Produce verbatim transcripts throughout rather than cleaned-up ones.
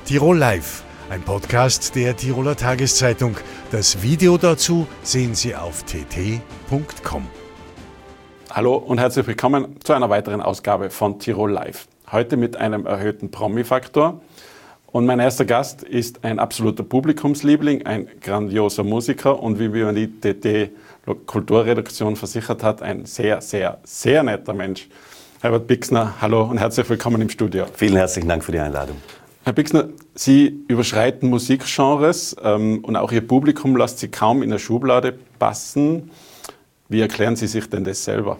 Tirol Live, ein Podcast der Tiroler Tageszeitung. Das Video dazu sehen Sie auf t t punkt com. Hallo und herzlich willkommen zu einer weiteren Ausgabe von Tirol Live. Heute mit einem erhöhten Promi-Faktor. Und mein erster Gast ist ein absoluter Publikumsliebling, ein grandioser Musiker und wie mir die T T-Kulturredaktion versichert hat, ein sehr, sehr, sehr netter Mensch. Herbert Bixner, hallo und herzlich willkommen im Studio. Vielen herzlichen Dank für die Einladung. Herr Bixner, Sie überschreiten Musikgenres ähm, und auch Ihr Publikum lässt Sie kaum in eine Schublade passen. Wie erklären Sie sich denn das selber?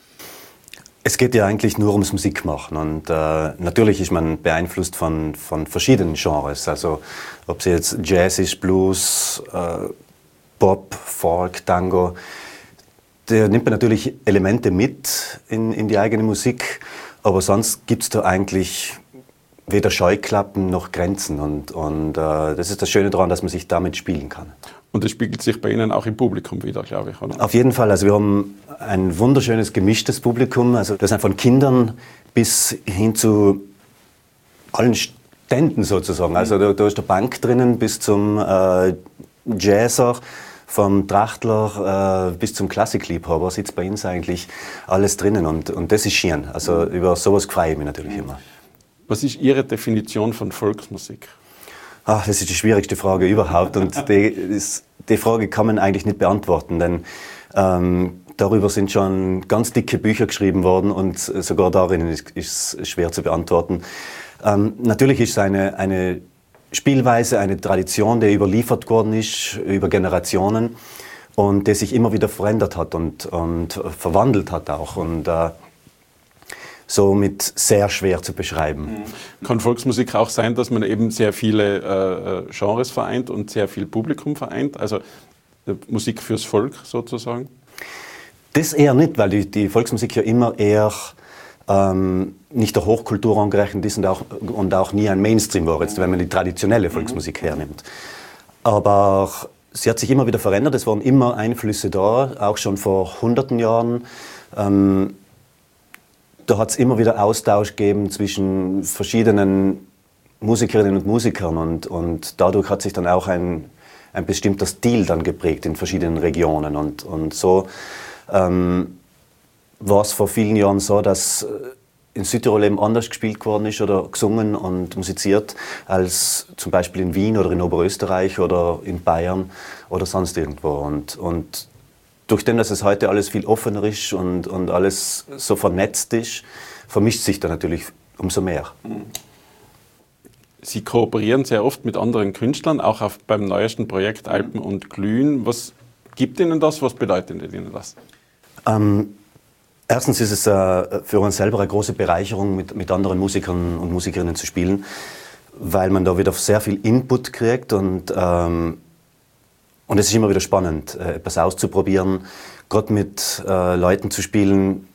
Es geht ja eigentlich nur ums Musikmachen und äh, natürlich ist man beeinflusst von, von verschiedenen Genres. Also ob es jetzt Jazz ist, Blues, äh, Pop, Folk, Tango. Da nimmt man natürlich Elemente mit in, in die eigene Musik, aber sonst gibt es da eigentlich weder Scheuklappen noch Grenzen und, und äh, das ist das Schöne daran, dass man sich damit spielen kann. Und das spiegelt sich bei Ihnen auch im Publikum wieder, glaube ich, oder? Auf jeden Fall. Also wir haben ein wunderschönes, gemischtes Publikum. Also das sind von Kindern bis hin zu allen Ständen sozusagen. Also da, da ist der Punk drinnen bis zum äh, Jazzer, vom Trachtler äh, bis zum Klassikliebhaber sitzt bei uns eigentlich alles drinnen. Und, und das ist schön. Also über sowas freue ich mich natürlich immer. Was ist Ihre Definition von Volksmusik? Ach, das ist die schwierigste Frage überhaupt und die, ist, die Frage kann man eigentlich nicht beantworten, denn ähm, darüber sind schon ganz dicke Bücher geschrieben worden und sogar darin ist es schwer zu beantworten. Ähm, natürlich ist es eine, eine Spielweise, eine Tradition, die überliefert worden ist über Generationen und die sich immer wieder verändert hat und, und verwandelt hat auch. Und, äh, somit sehr schwer zu beschreiben. Kann Volksmusik auch sein, dass man eben sehr viele äh, Genres vereint und sehr viel Publikum vereint? Also äh, Musik fürs Volk sozusagen? Das eher nicht, weil die, die Volksmusik ja immer eher ähm, nicht der Hochkultur angerechnet ist und auch, und auch nie ein Mainstream war, jetzt, wenn man die traditionelle Volksmusik hernimmt. Aber sie hat sich immer wieder verändert, es waren immer Einflüsse da, auch schon vor hunderten Jahren. Ähm, Da hat es immer wieder Austausch gegeben zwischen verschiedenen Musikerinnen und Musikern und, und dadurch hat sich dann auch ein, ein bestimmter Stil dann geprägt in verschiedenen Regionen. Und, und so ähm, war es vor vielen Jahren so, dass in Südtirol eben anders gespielt worden ist oder gesungen und musiziert als zum Beispiel in Wien oder in Oberösterreich oder in Bayern oder sonst irgendwo. Und, und durch den, dass es heute alles viel offener ist und, und alles so vernetzt ist, vermischt sich da natürlich umso mehr. Sie kooperieren sehr oft mit anderen Künstlern, auch auf, beim neuesten Projekt Alpen und Glühen. Was gibt Ihnen das? Was bedeutet Ihnen das? Ähm, erstens ist es äh, für uns selber eine große Bereicherung, mit, mit anderen Musikern und Musikerinnen zu spielen, weil man da wieder sehr viel Input kriegt und ähm, Und es ist immer wieder spannend, etwas auszuprobieren, gerade mit äh, Leuten zu spielen,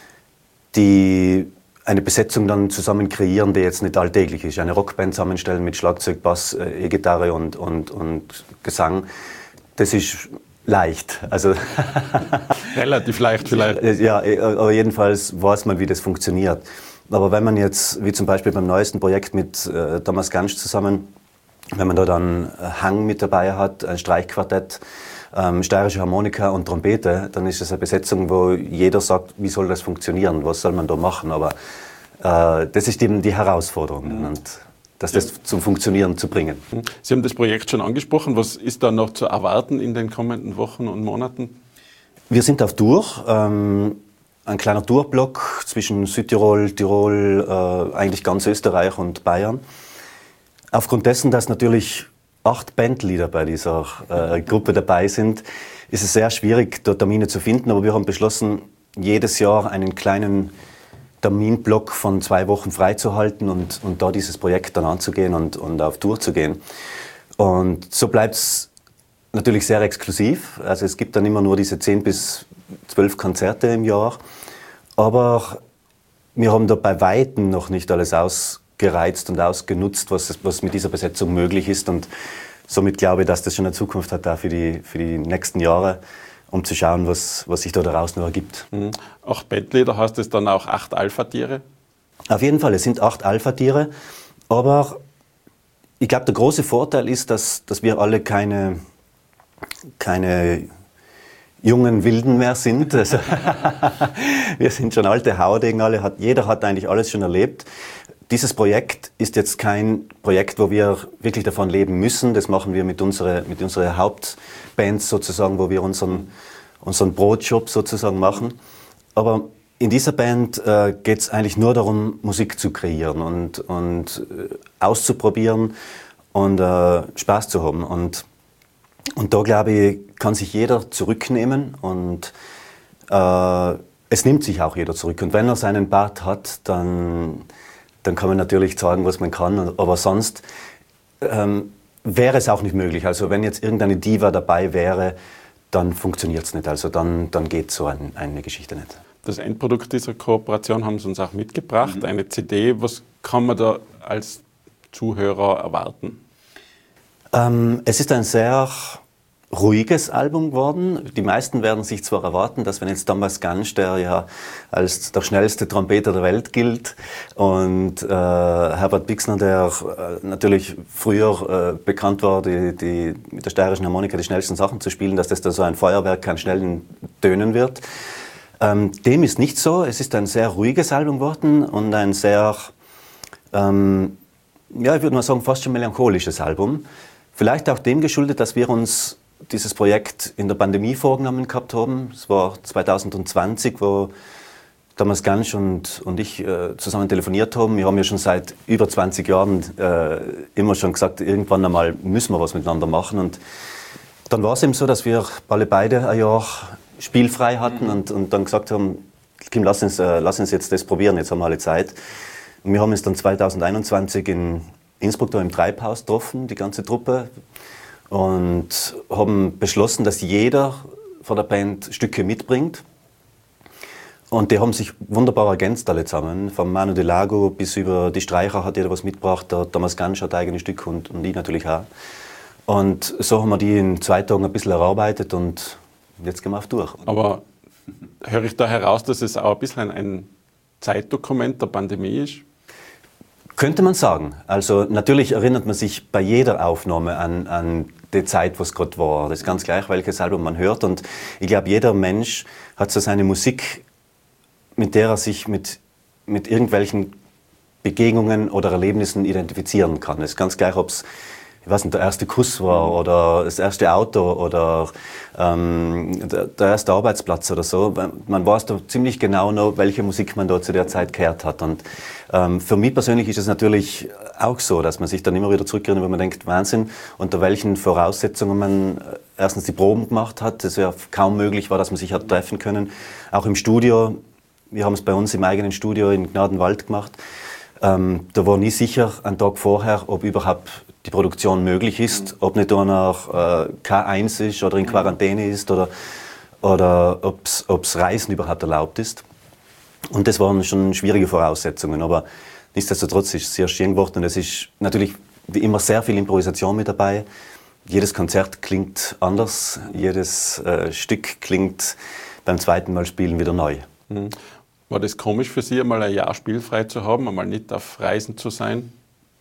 die eine Besetzung dann zusammen kreieren, die jetzt nicht alltäglich ist. Eine Rockband zusammenstellen mit Schlagzeug, Bass, äh, E-Gitarre und, und, und Gesang, das ist leicht. Also Relativ leicht vielleicht. Ja, aber jedenfalls weiß man, wie das funktioniert. Aber wenn man jetzt, wie zum Beispiel beim neuesten Projekt mit äh, Thomas Gansch zusammen, wenn man da dann Hang mit dabei hat, ein Streichquartett, ähm, steirische Harmonika und Trompete, dann ist das eine Besetzung, wo jeder sagt, wie soll das funktionieren, was soll man da machen. Aber äh, das ist eben die Herausforderung, mhm. und das, das ja. zum Funktionieren zu bringen. Sie haben das Projekt schon angesprochen. Was ist da noch zu erwarten in den kommenden Wochen und Monaten? Wir sind auf Tour. Ähm, ein kleiner Tourblock zwischen Südtirol, Tirol, äh, eigentlich ganz Österreich und Bayern. Aufgrund dessen, dass natürlich acht Bandleader bei dieser äh, Gruppe dabei sind, ist es sehr schwierig, dort Termine zu finden. Aber wir haben beschlossen, jedes Jahr einen kleinen Terminblock von zwei Wochen freizuhalten und, und da dieses Projekt dann anzugehen und, und auf Tour zu gehen. Und so bleibt es natürlich sehr exklusiv. Also es gibt dann immer nur diese zehn bis zwölf Konzerte im Jahr. Aber wir haben da bei Weitem noch nicht alles aus gereizt und ausgenutzt, was, was mit dieser Besetzung möglich ist. Und somit glaube ich, dass das schon eine Zukunft hat, auch für die, für die nächsten Jahre, um zu schauen, was, was sich da daraus noch ergibt. Mhm. Acht Bandleader, heißt es dann auch acht Alpha-Tiere? Auf jeden Fall, es sind acht Alpha-Tiere, aber ich glaube, der große Vorteil ist, dass, dass wir alle keine, keine jungen Wilden mehr sind. Also wir sind schon alte Haudegen, alle hat, jeder hat eigentlich alles schon erlebt. Dieses Projekt ist jetzt kein Projekt, wo wir wirklich davon leben müssen. Das machen wir mit unserer, mit unserer Hauptband sozusagen, wo wir unseren, unseren Brotjob sozusagen machen. Aber in dieser Band äh, geht es eigentlich nur darum, Musik zu kreieren und, und äh, auszuprobieren und äh, Spaß zu haben. Und, und da, glaube ich, kann sich jeder zurücknehmen und äh, es nimmt sich auch jeder zurück. Und wenn er seinen Part hat, dann, dann kann man natürlich sagen, was man kann. Aber sonst ähm, wäre es auch nicht möglich. Also wenn jetzt irgendeine Diva dabei wäre, dann funktioniert es nicht. Also dann, dann geht so ein, eine Geschichte nicht. Das Endprodukt dieser Kooperation haben Sie uns auch mitgebracht, mhm. eine C D. Was kann man da als Zuhörer erwarten? Ähm, es ist ein sehr ruhiges Album geworden. Die meisten werden sich zwar erwarten, dass wenn jetzt Thomas Gansch, der ja als der schnellste Trompeter der Welt gilt, und äh, Herbert Bixner, der äh, natürlich früher äh, bekannt war, die, die, mit der steirischen Harmonika die schnellsten Sachen zu spielen, dass das da so ein Feuerwerk an schnellen Tönen wird. Ähm, dem ist nicht so. Es ist ein sehr ruhiges Album geworden und ein sehr, ähm, ja, ich würde mal sagen, fast schon melancholisches Album. Vielleicht auch dem geschuldet, dass wir uns dieses Projekt in der Pandemie vorgenommen gehabt haben. Es war zwanzig zwanzig, wo Thomas Gansch und, und ich äh, zusammen telefoniert haben. Wir haben ja schon seit über zwanzig Jahren äh, immer schon gesagt, irgendwann einmal müssen wir was miteinander machen. Und dann war es eben so, dass wir alle beide ein Jahr spielfrei hatten und, und dann gesagt haben, Kim, lass uns, äh, lass uns jetzt das probieren, jetzt haben wir alle Zeit. Und wir haben uns dann zwanzig einundzwanzig in Innsbruck da im Treibhaus getroffen, die ganze Truppe, und haben beschlossen, dass jeder von der Band Stücke mitbringt. Und die haben sich wunderbar ergänzt alle zusammen. Von Manu de Lago bis über die Streicher hat jeder was mitgebracht, der Thomas Gansch hat eigene Stücke und, und ich natürlich auch. Und so haben wir die in zwei Tagen ein bisschen erarbeitet und jetzt gehen wir auf durch. Aber höre ich da heraus, dass es auch ein bisschen ein Zeitdokument der Pandemie ist? Könnte man sagen. Also natürlich erinnert man sich bei jeder Aufnahme an, an die Zeit, was gerade war. Das ist ganz gleich, welches Album man hört. Und ich glaube, jeder Mensch hat so seine Musik, mit der er sich mit, mit irgendwelchen Begegnungen oder Erlebnissen identifizieren kann. Es ist ganz gleich, ob es ich weiß nicht, der erste Kuss war oder das erste Auto oder ähm, der, der erste Arbeitsplatz oder so. Man weiß da ziemlich genau noch, welche Musik man da zu der Zeit gehört hat. Und ähm, für mich persönlich ist es natürlich auch so, dass man sich dann immer wieder zurückerinnert, wenn man denkt, Wahnsinn, unter welchen Voraussetzungen man erstens die Proben gemacht hat. Das ja kaum möglich war, dass man sich hat treffen können. Auch im Studio, wir haben es bei uns im eigenen Studio in Gnadenwald gemacht. Ähm, da war nie sicher, einen Tag vorher, ob überhaupt die Produktion möglich ist, ob nicht einer äh, K eins ist oder in Quarantäne ist oder, oder ob es Reisen überhaupt erlaubt ist. Und das waren schon schwierige Voraussetzungen, aber nichtsdestotrotz ist es sehr schön geworden und es ist natürlich wie immer sehr viel Improvisation mit dabei. Jedes Konzert klingt anders, jedes äh, Stück klingt beim zweiten Mal spielen wieder neu. Mhm. War das komisch für Sie, einmal ein Jahr spielfrei zu haben, einmal nicht auf Reisen zu sein?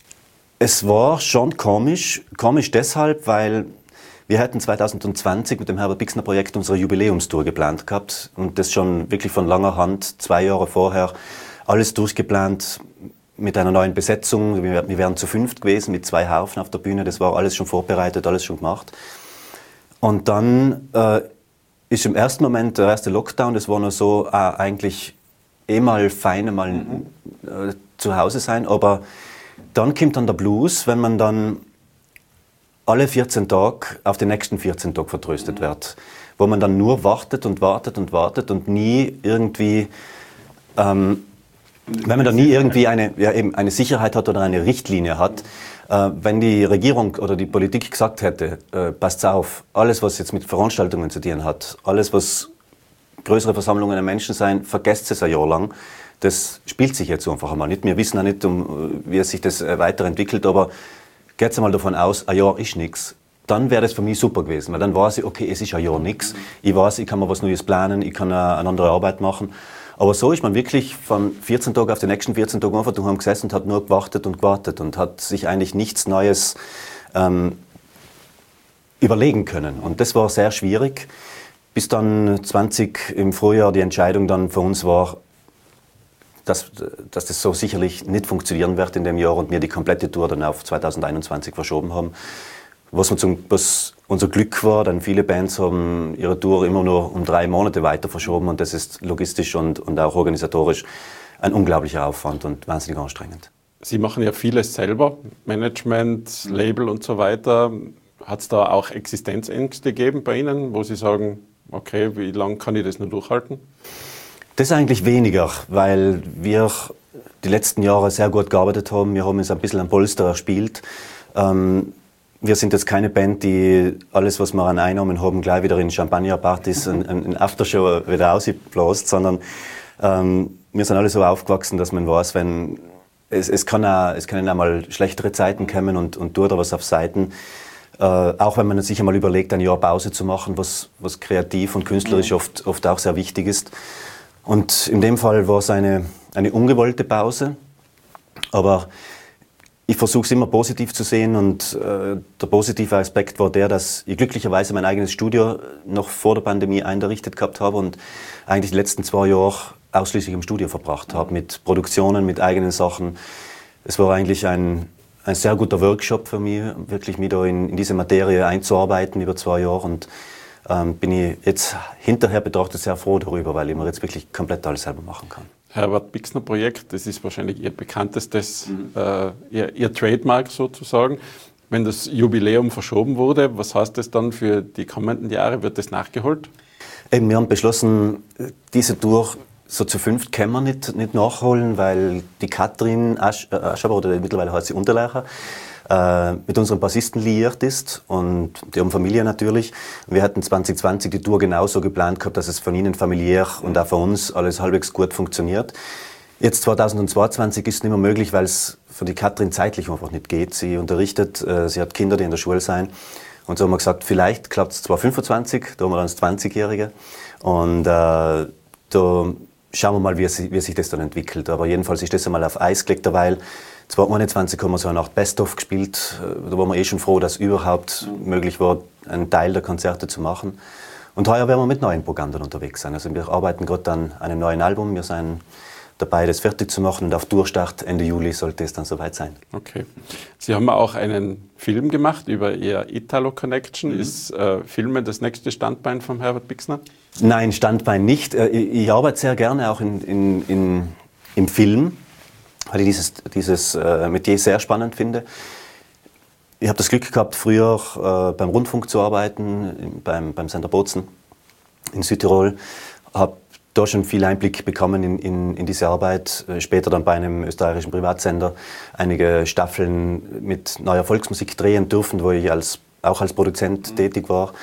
Es war schon komisch. Komisch deshalb, weil wir hätten zwanzig zwanzig mit dem Herbert Bixner Projekt unsere Jubiläumstour geplant gehabt und das schon wirklich von langer Hand, zwei Jahre vorher, alles durchgeplant mit einer neuen Besetzung. Wir, wir wären zu fünft gewesen mit zwei Harfen auf der Bühne, das war alles schon vorbereitet, alles schon gemacht. Und dann äh, ist im ersten Moment der erste Lockdown, das war nur so, äh, eigentlich eh mal fein, mal äh, zu Hause sein, aber dann kommt dann der Blues, wenn man dann alle vierzehn Tage auf die nächsten vierzehn Tage vertröstet wird. Wo man dann nur wartet und wartet und wartet und nie irgendwie, ähm, wenn man dann nie irgendwie eine, ja, eben eine Sicherheit hat oder eine Richtlinie hat, äh, wenn die Regierung oder die Politik gesagt hätte, äh, passt auf, alles was jetzt mit Veranstaltungen zu tun hat, alles was größere Versammlungen der Menschen sein, vergesst es ein Jahr lang. Das spielt sich jetzt einfach einmal nicht. Wir wissen auch nicht, um, wie es sich das weiterentwickelt, aber geht einmal davon aus, ein Jahr ist nichts. Dann wäre das für mich super gewesen, weil dann weiß ich, okay, es ist ein Jahr nichts. Ich weiß, ich kann mir was Neues planen, ich kann eine andere Arbeit machen. Aber so ist man wirklich von vierzehn Tagen auf die nächsten vierzehn Tage einfach daheim gesessen und hat nur gewartet und gewartet und hat sich eigentlich nichts Neues ähm, überlegen können. Und das war sehr schwierig, bis dann zwanzig im Frühjahr die Entscheidung dann für uns war, dass, dass das so sicherlich nicht funktionieren wird in dem Jahr und wir die komplette Tour dann auf zweitausendeinundzwanzig verschoben haben. Was, zum, was unser Glück war, denn viele Bands haben ihre Tour immer nur um drei Monate weiter verschoben und das ist logistisch und, und auch organisatorisch ein unglaublicher Aufwand und wahnsinnig anstrengend. Sie machen ja vieles selber, Management, Label und so weiter. Hat es da auch Existenzängste gegeben bei Ihnen, wo Sie sagen, okay, wie lange kann ich das nur durchhalten? Das eigentlich weniger, weil wir die letzten Jahre sehr gut gearbeitet haben. Wir haben uns ein bisschen am Polster erspielt. Ähm, wir sind jetzt keine Band, die alles, was wir an Einnahmen haben, gleich wieder in Champagnerpartys und in Aftershow wieder ausbläst, sondern ähm, wir sind alle so aufgewachsen, dass man weiß, wenn es, es, kann auch, es können auch mal schlechtere Zeiten kommen und, und tut da was auf Seiten. Äh, auch wenn man sich einmal überlegt, ein Jahr Pause zu machen, was, was kreativ und künstlerisch oft, oft auch sehr wichtig ist. Und in dem Fall war es eine, eine ungewollte Pause, aber ich versuche es immer positiv zu sehen und äh, der positive Aspekt war der, dass ich glücklicherweise mein eigenes Studio noch vor der Pandemie eingerichtet gehabt habe und eigentlich die letzten zwei Jahre ausschließlich im Studio verbracht habe, mit Produktionen, mit eigenen Sachen. Es war eigentlich ein, ein sehr guter Workshop für mich, wirklich mich da in, in diese Materie einzuarbeiten über zwei Jahre und ähm, bin ich jetzt hinterher betrachtet sehr froh darüber, weil ich mir jetzt wirklich komplett alles selber machen kann. Herbert Pixner Projekt, das ist wahrscheinlich Ihr bekanntestes, mhm. äh, Ihr, Ihr Trademark sozusagen. Wenn das Jubiläum verschoben wurde, was heißt das dann für die kommenden Jahre? Wird das nachgeholt? Eben, wir haben beschlossen, diese Tour so zu fünft können wir nicht, nicht nachholen, weil die Katrin Asch, äh, Aschaber, oder mittlerweile heißt sie Unterleicher, äh, mit unserem Bassisten liiert ist und die haben Familie natürlich. Wir hatten zwanzig zwanzig die Tour genauso geplant gehabt, dass es von ihnen familiär und auch für uns alles halbwegs gut funktioniert. Jetzt zweitausendzweiundzwanzig ist es nicht mehr möglich, weil es für die Katrin zeitlich einfach nicht geht. Sie unterrichtet, äh, sie hat Kinder, die in der Schule sind. Und so haben wir gesagt, vielleicht klappt es zweitausendfünfundzwanzig, da haben wir dann das zwanzigjährige. Und äh, da schauen wir mal, wie, es, wie sich das dann entwickelt. Aber jedenfalls ist das einmal auf Eis gelegt, derweil zweitausendeinundzwanzig haben wir so eine Art Best-of gespielt. Da waren wir eh schon froh, dass überhaupt möglich war, einen Teil der Konzerte zu machen. Und heuer werden wir mit neuen Programmen dann unterwegs sein. Also wir arbeiten gerade an einem neuen Album. Wir sind dabei, das fertig zu machen. Und auf Tourstart Ende Juli sollte es dann soweit sein. Okay. Sie haben auch einen Film gemacht über Ihr Italo Connection. Mhm. Ist äh, Filmen das nächste Standbein von Herbert Pixner? Nein, Standbein nicht. Ich, ich arbeite sehr gerne auch in, in, in, im Film, weil ich dieses, dieses äh, Metier sehr spannend finde. Ich habe das Glück gehabt, früher äh, beim Rundfunk zu arbeiten, beim, beim Sender Bozen in Südtirol. Habe da schon viel Einblick bekommen in, in, in diese Arbeit. Später dann bei einem österreichischen Privatsender einige Staffeln mit neuer Volksmusik drehen dürfen, wo ich als, auch als Produzent mhm. tätig war.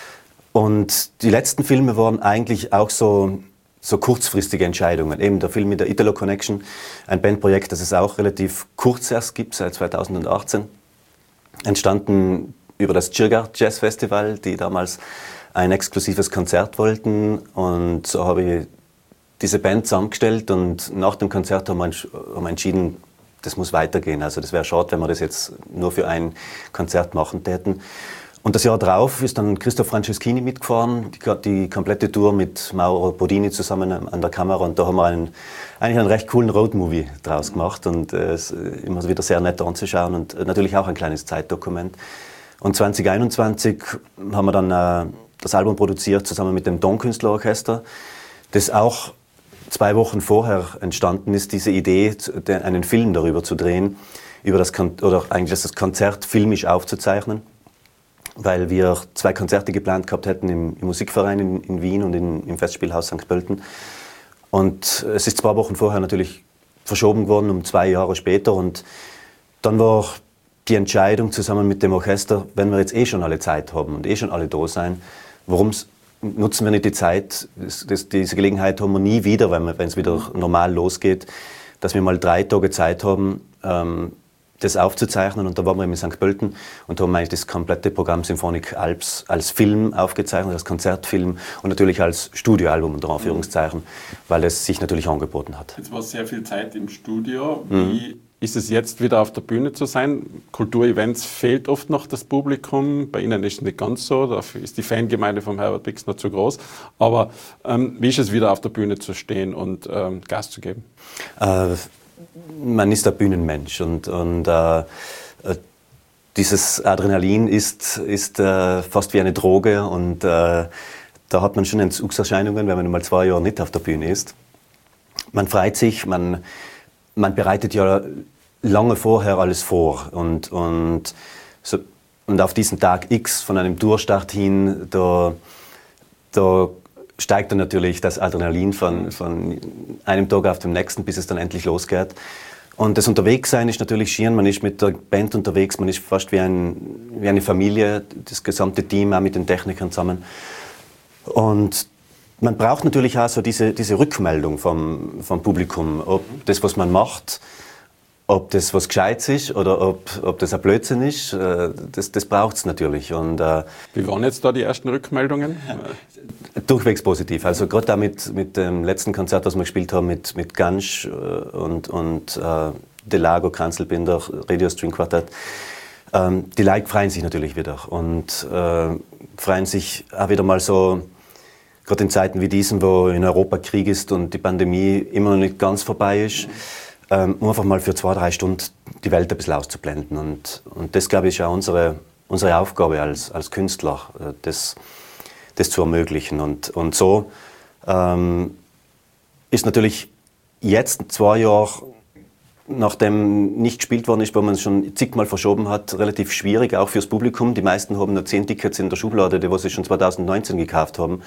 Und die letzten Filme waren eigentlich auch so, so kurzfristige Entscheidungen. Eben der Film mit der Italo Connection, ein Bandprojekt, das es auch relativ kurz erst gibt, seit zweitausendachtzehn. Entstanden über das Tschirgar Jazz Festival, die damals ein exklusives Konzert wollten. Und so habe ich diese Band zusammengestellt und nach dem Konzert haben wir, haben wir entschieden, das muss weitergehen. Also das wäre schade, wenn wir das jetzt nur für ein Konzert machen täten. Und das Jahr drauf ist dann Christoph Franceschini mitgefahren, die, die komplette Tour mit Mauro Bodini zusammen an der Kamera. Und da haben wir einen, eigentlich einen recht coolen Roadmovie draus gemacht. Und äh, es ist immer wieder sehr nett anzuschauen und äh, natürlich auch ein kleines Zeitdokument. Und zwanzig einundzwanzig haben wir dann äh, das Album produziert zusammen mit dem Tonkünstlerorchester, das auch zwei Wochen vorher entstanden ist, diese Idee, einen Film darüber zu drehen, über das Kon- oder eigentlich das Konzert filmisch aufzuzeichnen. Weil wir zwei Konzerte geplant gehabt hätten im, im Musikverein in, in Wien und in, im Festspielhaus Sankt Pölten. Und es ist zwei Wochen vorher natürlich verschoben worden, um zwei Jahre später. Und dann war die Entscheidung zusammen mit dem Orchester, wenn wir jetzt eh schon alle Zeit haben und eh schon alle da sein, warum nutzen wir nicht die Zeit, das, das, diese Gelegenheit haben wir nie wieder, wenn es wieder normal losgeht, dass wir mal drei Tage Zeit haben, ähm, das aufzuzeichnen. Und da waren wir in Sankt Pölten und haben eigentlich das komplette Programm Symphonic Alps als Film aufgezeichnet, als Konzertfilm und natürlich als Studioalbum unter Anführungszeichen, weil es sich natürlich angeboten hat. Jetzt war sehr viel Zeit im Studio. Wie mhm. ist es jetzt wieder auf der Bühne zu sein? Kulturevents fehlt oft noch das Publikum. Bei Ihnen ist es nicht ganz so, dafür ist die Fangemeinde von Herbert Bixner zu groß. Aber ähm, wie ist es wieder auf der Bühne zu stehen und ähm, Gas zu geben? Äh, Man ist ein Bühnenmensch und, und äh, dieses Adrenalin ist, ist äh, fast wie eine Droge und äh, da hat man schon Entzugserscheinungen, wenn man mal zwei Jahre nicht auf der Bühne ist. Man freut sich, man, man bereitet ja lange vorher alles vor und, und, so, und auf diesen Tag X von einem Tourstart hin, da, da steigt dann natürlich das Adrenalin von, von einem Tag auf den nächsten, bis es dann endlich losgeht. Und das Unterwegssein ist natürlich schier, man ist mit der Band unterwegs, man ist fast wie, ein, wie eine Familie, das gesamte Team, auch mit den Technikern zusammen. Und man braucht natürlich auch so diese, diese Rückmeldung vom, vom Publikum, ob das, was man macht, ob das was Gescheites ist oder ob, ob das ein Blödsinn ist, das, das braucht es natürlich. Und, äh, Wie waren jetzt da die ersten Rückmeldungen? Durchwegs positiv. Also gerade auch mit, mit dem letzten Konzert, was wir gespielt haben, mit, mit Gansch und, und äh, Delago, Kranzelbinder, Radio String Quartett. Ähm, die Leute freuen sich natürlich wieder und äh, freuen sich auch wieder mal so, gerade in Zeiten wie diesen, wo in Europa Krieg ist und die Pandemie immer noch nicht ganz vorbei ist. Ähm, um einfach mal für zwei, drei Stunden die Welt ein bisschen auszublenden. Und, und das, glaube ich, ist auch unsere, unsere Aufgabe als, als Künstler, äh, das, das zu ermöglichen. Und, und so ähm, ist natürlich jetzt, zwei Jahre nachdem nicht gespielt worden ist, weil man es schon zigmal verschoben hat, relativ schwierig, auch fürs Publikum. Die meisten haben nur zehn Tickets in der Schublade, die sie schon zwanzig neunzehn gekauft haben.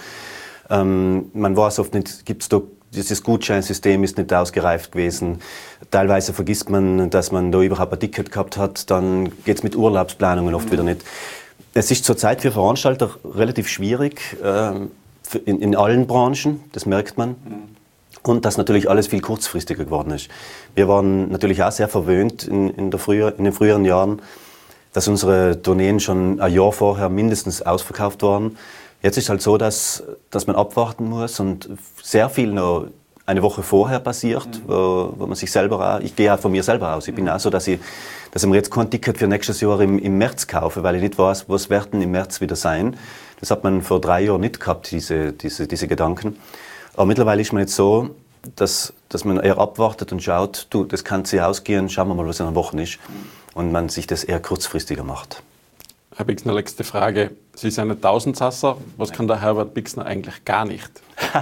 Ähm, man weiß oft nicht, gibt es da dieses Gutscheinsystem ist nicht ausgereift gewesen. Teilweise vergisst man, dass man da überhaupt ein Ticket gehabt hat. Dann geht es mit Urlaubsplanungen oft mhm. wieder nicht. Es ist zurzeit für Veranstalter relativ schwierig, äh, in, in allen Branchen, das merkt man. Mhm. Und dass natürlich alles viel kurzfristiger geworden ist. Wir waren natürlich auch sehr verwöhnt in, in, der früher, in den früheren Jahren, dass unsere Tourneen schon ein Jahr vorher mindestens ausverkauft waren. Jetzt ist es halt so, dass, dass man abwarten muss und sehr viel noch eine Woche vorher passiert, mhm. wo, wo man sich selber auch, ich gehe auch von mir selber aus, ich bin mhm. auch so, dass ich, dass ich mir jetzt kein Ticket für nächstes Jahr im, im März kaufe, weil ich nicht weiß, was werden im März wieder sein. Das hat man vor drei Jahren nicht gehabt, diese, diese, diese Gedanken. Aber mittlerweile ist man jetzt so, dass, dass man eher abwartet und schaut, du, das kann sich ausgehen, schauen wir mal, was in einer Woche ist. Und man sich das eher kurzfristiger macht. Herr Bixner, letzte Frage. Sie sind ein Tausendsasser. Was kann der Herbert Bixner eigentlich gar nicht?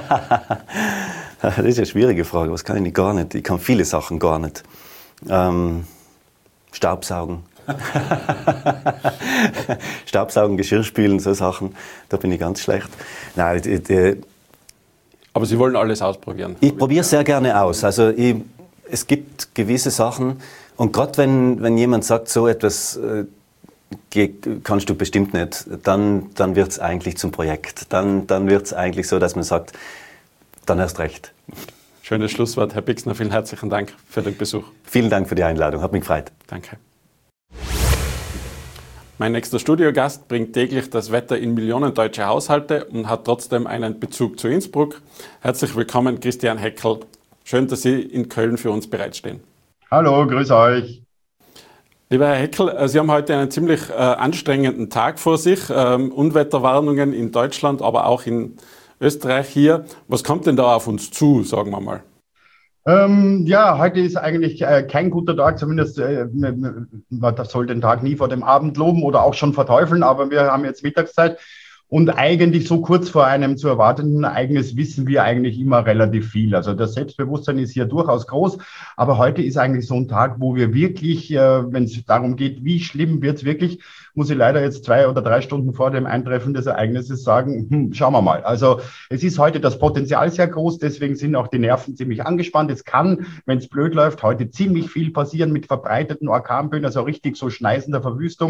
Das ist eine schwierige Frage. Was kann ich gar nicht? Ich kann viele Sachen gar nicht. Ähm, Staubsaugen. Staubsaugen, Geschirr spülen, so Sachen. Da bin ich ganz schlecht. Nein, die, die, Aber Sie wollen alles ausprobieren? Ich probiere sehr gerne aus. Also ich, es gibt gewisse Sachen. Und gerade wenn, wenn jemand sagt, so etwas äh, kannst du bestimmt nicht, dann, dann wird es eigentlich zum Projekt. Dann, dann wird es eigentlich so, dass man sagt, dann erst recht. Schönes Schlusswort, Herr Bixner. Vielen herzlichen Dank für den Besuch. Vielen Dank für die Einladung, hat mich gefreut. Danke. Mein nächster Studiogast bringt täglich das Wetter in Millionen deutsche Haushalte und hat trotzdem einen Bezug zu Innsbruck. Herzlich willkommen, Christian Heckel. Schön, dass Sie in Köln für uns bereitstehen. Hallo, grüß euch. Lieber Herr Heckel, Sie haben heute einen ziemlich äh, anstrengenden Tag vor sich. Ähm, Unwetterwarnungen in Deutschland, aber auch in Österreich hier. Was kommt denn da auf uns zu, sagen wir mal? Ähm, ja, heute ist eigentlich äh, kein guter Tag, zumindest äh, man soll den Tag nie vor dem Abend loben oder auch schon verteufeln, aber wir haben jetzt Mittagszeit. Und eigentlich so kurz vor einem zu erwartenden Ereignis wissen wir eigentlich immer relativ viel. Also das Selbstbewusstsein ist hier durchaus groß. Aber heute ist eigentlich so ein Tag, wo wir wirklich, äh, wenn es darum geht, wie schlimm wird es wirklich, muss ich leider jetzt zwei oder drei Stunden vor dem Eintreffen des Ereignisses sagen, hm, schauen wir mal. Also es ist heute das Potenzial sehr groß, deswegen sind auch die Nerven ziemlich angespannt. Es kann, wenn es blöd läuft, heute ziemlich viel passieren mit verbreiteten Orkanböen, also richtig so schneisender Verwüstung.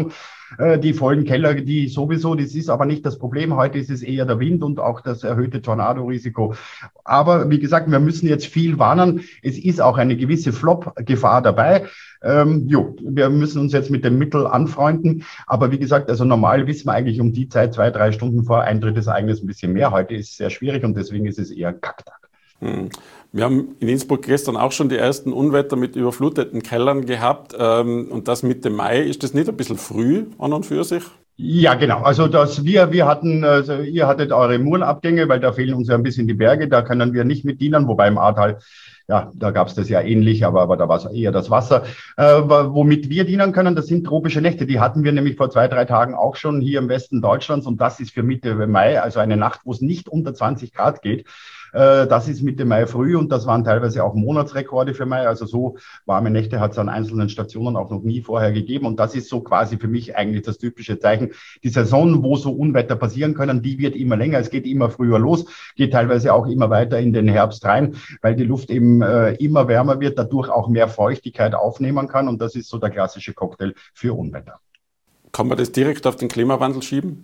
äh, die vollen Keller, die sowieso, das ist aber nicht das Problem. Heute ist es eher der Wind und auch das erhöhte Tornadorisiko. Aber wie gesagt, wir müssen jetzt viel warnen. Es ist auch eine gewisse Flop-Gefahr dabei. Ähm, jo, wir müssen uns jetzt mit dem Mittel anfreunden. Aber wie gesagt, also normal wissen wir eigentlich um die Zeit, zwei, drei Stunden vor Eintritt des Ereignisses ein bisschen mehr. Heute ist es sehr schwierig und deswegen ist es eher ein Kacktag. Hm. Wir haben in Innsbruck gestern auch schon die ersten Unwetter mit überfluteten Kellern gehabt. Ähm, und das Mitte Mai, ist das nicht ein bisschen früh an und für sich? Ja, genau. Also dass wir, wir hatten, also ihr hattet eure Murenabgänge, weil da fehlen uns ja ein bisschen die Berge, da können wir nicht mit dienen, wobei im Ahrtal, ja, da gab es das ja ähnlich, aber, aber da war es eher das Wasser. Äh, womit wir dienen können, das sind tropische Nächte. Die hatten wir nämlich vor zwei, drei Tagen auch schon hier im Westen Deutschlands und das ist für Mitte Mai, also eine Nacht, wo es nicht unter zwanzig Grad geht. Das ist Mitte Mai früh und das waren teilweise auch Monatsrekorde für Mai. Also so warme Nächte hat es an einzelnen Stationen auch noch nie vorher gegeben. Und das ist so quasi für mich eigentlich das typische Zeichen. Die Saison, wo so Unwetter passieren können, die wird immer länger. Es geht immer früher los, geht teilweise auch immer weiter in den Herbst rein, weil die Luft eben äh, immer wärmer wird, dadurch auch mehr Feuchtigkeit aufnehmen kann. Und das ist so der klassische Cocktail für Unwetter. Kann man das direkt auf den Klimawandel schieben?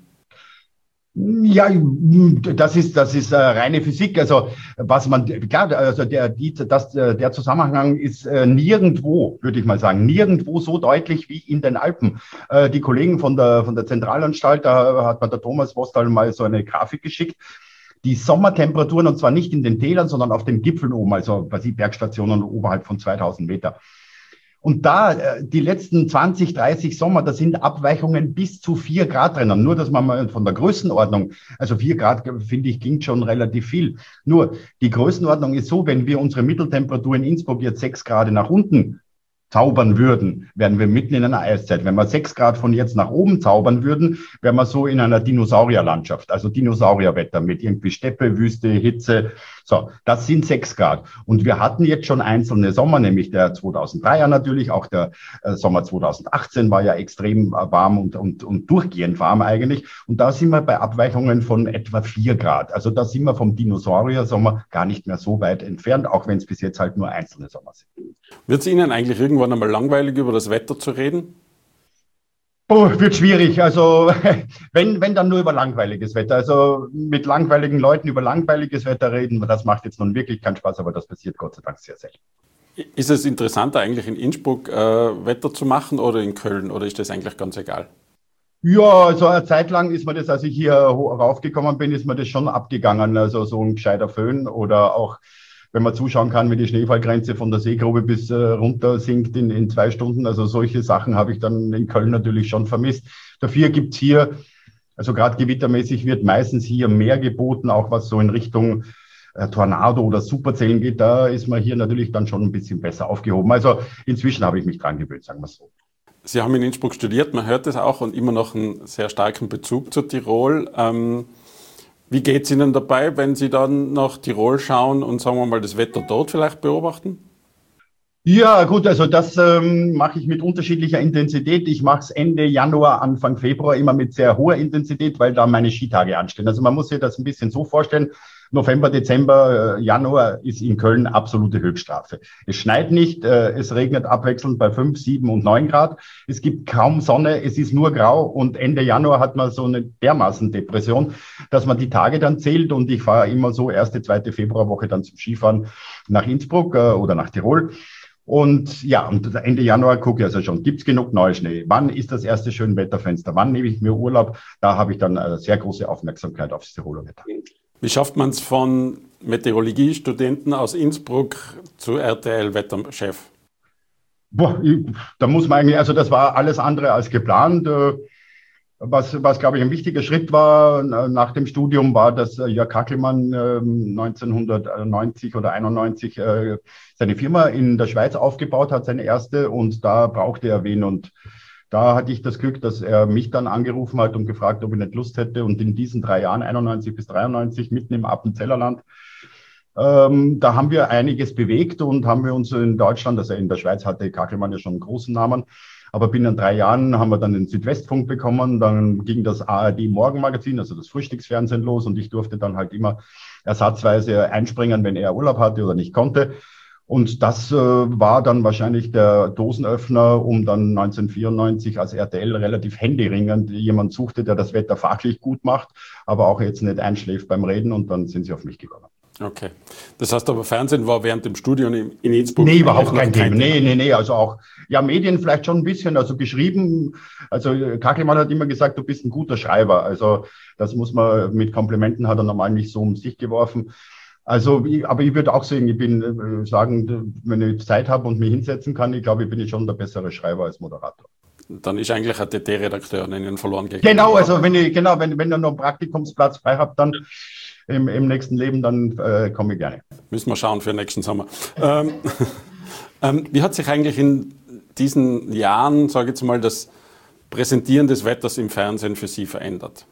Ja, das ist, das ist äh, reine Physik. Also, was man, klar, also der, die, das, der Zusammenhang ist äh, nirgendwo, würde ich mal sagen, nirgendwo so deutlich wie in den Alpen. Äh, die Kollegen von der, von der Zentralanstalt, da hat mir der Thomas Vostal mal so eine Grafik geschickt. Die Sommertemperaturen, und zwar nicht in den Tälern, sondern auf den Gipfeln oben, also bei die Bergstationen oberhalb von zweitausend Meter. Und da, die letzten zwanzig, dreißig Sommer, da sind Abweichungen bis zu vier Grad drinnen. Nur, dass man mal von der Größenordnung, also vier Grad, finde ich, ging schon relativ viel. Nur, die Größenordnung ist so, wenn wir unsere Mitteltemperatur in Innsbruck jetzt sechs Grad nach unten zaubern würden, wären wir mitten in einer Eiszeit. Wenn wir sechs Grad von jetzt nach oben zaubern würden, wären wir so in einer Dinosaurierlandschaft, also Dinosaurierwetter mit irgendwie Steppe, Wüste, Hitze. So, das sind sechs Grad. Und wir hatten jetzt schon einzelne Sommer, nämlich der zweitausenddreier natürlich, auch der äh, Sommer zweitausendachtzehn war ja extrem warm und, und, und durchgehend warm eigentlich. Und da sind wir bei Abweichungen von etwa vier Grad. Also da sind wir vom Dinosaurier-Sommer gar nicht mehr so weit entfernt, auch wenn es bis jetzt halt nur einzelne Sommer sind. Wird es Ihnen eigentlich irgendwann einmal langweilig, über das Wetter zu reden? Oh, wird schwierig. Also wenn, wenn dann nur über langweiliges Wetter. Also mit langweiligen Leuten über langweiliges Wetter reden, das macht jetzt nun wirklich keinen Spaß, aber das passiert Gott sei Dank sehr selten. Ist es interessanter eigentlich in Innsbruck äh, Wetter zu machen oder in Köln oder ist das eigentlich ganz egal? Ja, also eine Zeit lang ist mir das, als ich hier raufgekommen bin, ist mir das schon abgegangen. Also so ein gescheiter Föhn oder auch wenn man zuschauen kann, wie die Schneefallgrenze von der Seegrube bis äh, runter sinkt in, in zwei Stunden. Also solche Sachen habe ich dann in Köln natürlich schon vermisst. Dafür gibt's hier, also gerade gewittermäßig wird meistens hier mehr geboten, auch was so in Richtung äh, Tornado oder Superzellen geht. Da ist man hier natürlich dann schon ein bisschen besser aufgehoben. Also inzwischen habe ich mich dran gewöhnt, sagen wir es so. Sie haben in Innsbruck studiert, man hört es auch und immer noch einen sehr starken Bezug zu Tirol. Ähm Wie geht es Ihnen dabei, wenn Sie dann nach Tirol schauen und sagen wir mal das Wetter dort vielleicht beobachten? Ja, gut, also das ähm, mache ich mit unterschiedlicher Intensität. Ich mache es Ende Januar, Anfang Februar immer mit sehr hoher Intensität, weil da meine Skitage anstehen. Also man muss sich das ein bisschen so vorstellen. November, Dezember, Januar ist in Köln absolute Höchststrafe. Es schneit nicht, es regnet abwechselnd bei fünf, sieben und neun Grad. Es gibt kaum Sonne, es ist nur grau und Ende Januar hat man so eine dermaßen Depression, dass man die Tage dann zählt und ich fahre immer so erste, zweite Februarwoche dann zum Skifahren nach Innsbruck oder nach Tirol. Und ja, und Ende Januar gucke ich also schon, gibt's genug Neuschnee? Wann ist das erste Schönwetterfenster? Wann nehme ich mir Urlaub? Da habe ich dann eine sehr große Aufmerksamkeit aufs Tiroler Wetter. Wie schafft man es von Meteorologiestudenten aus Innsbruck zu R T L-Wetterchef? Boah, da muss man eigentlich, also das war alles andere als geplant. Was, was glaube ich, ein wichtiger Schritt war nach dem Studium, war, dass Jörg Kackelmann neunzehnhundertneunzig oder einundneunzig seine Firma in der Schweiz aufgebaut hat, seine erste, und da brauchte er wen. Und da hatte ich das Glück, dass er mich dann angerufen hat und gefragt, ob ich nicht Lust hätte. Und in diesen drei Jahren, einundneunzig bis dreiundneunzig, mitten im Appenzellerland, ähm, da haben wir einiges bewegt und haben wir uns in Deutschland, also in der Schweiz hatte Kackelmann ja schon einen großen Namen, aber binnen drei Jahren haben wir dann den Südwestfunk bekommen, dann ging das A R D-Morgenmagazin, also das Frühstücksfernsehen los und ich durfte dann halt immer ersatzweise einspringen, wenn er Urlaub hatte oder nicht konnte. Und das äh, war dann wahrscheinlich der Dosenöffner, um dann neunzehnhundertvierundneunzig als R T L relativ händeringend jemand suchte, der das Wetter fachlich gut macht, aber auch jetzt nicht einschläft beim Reden, und dann sind sie auf mich gekommen. Okay. Das heißt aber, Fernsehen war während dem Studium in Innsbruck? Nee, überhaupt kein Thema. Nee, nee, nee. Also auch, ja, Medien vielleicht schon ein bisschen, also geschrieben. Also Kachelmann hat immer gesagt, du bist ein guter Schreiber. Also das muss man, mit Komplimenten hat er normal nicht so um sich geworfen. Also, ich, aber ich würde auch sagen, ich bin, äh, sagen, wenn ich Zeit habe und mich hinsetzen kann, ich glaube, ich bin schon der bessere Schreiber als Moderator. Dann ist eigentlich ein T T-Redakteur an Ihnen verloren gegangen. Genau, also wenn ich, genau, wenn, wenn ihr noch einen Praktikumsplatz frei habt, dann im, im nächsten Leben, dann äh, komme ich gerne. Müssen wir schauen für nächsten Sommer. ähm, ähm, wie hat sich eigentlich in diesen Jahren, sage ich jetzt mal, das Präsentieren des Wetters im Fernsehen für Sie verändert?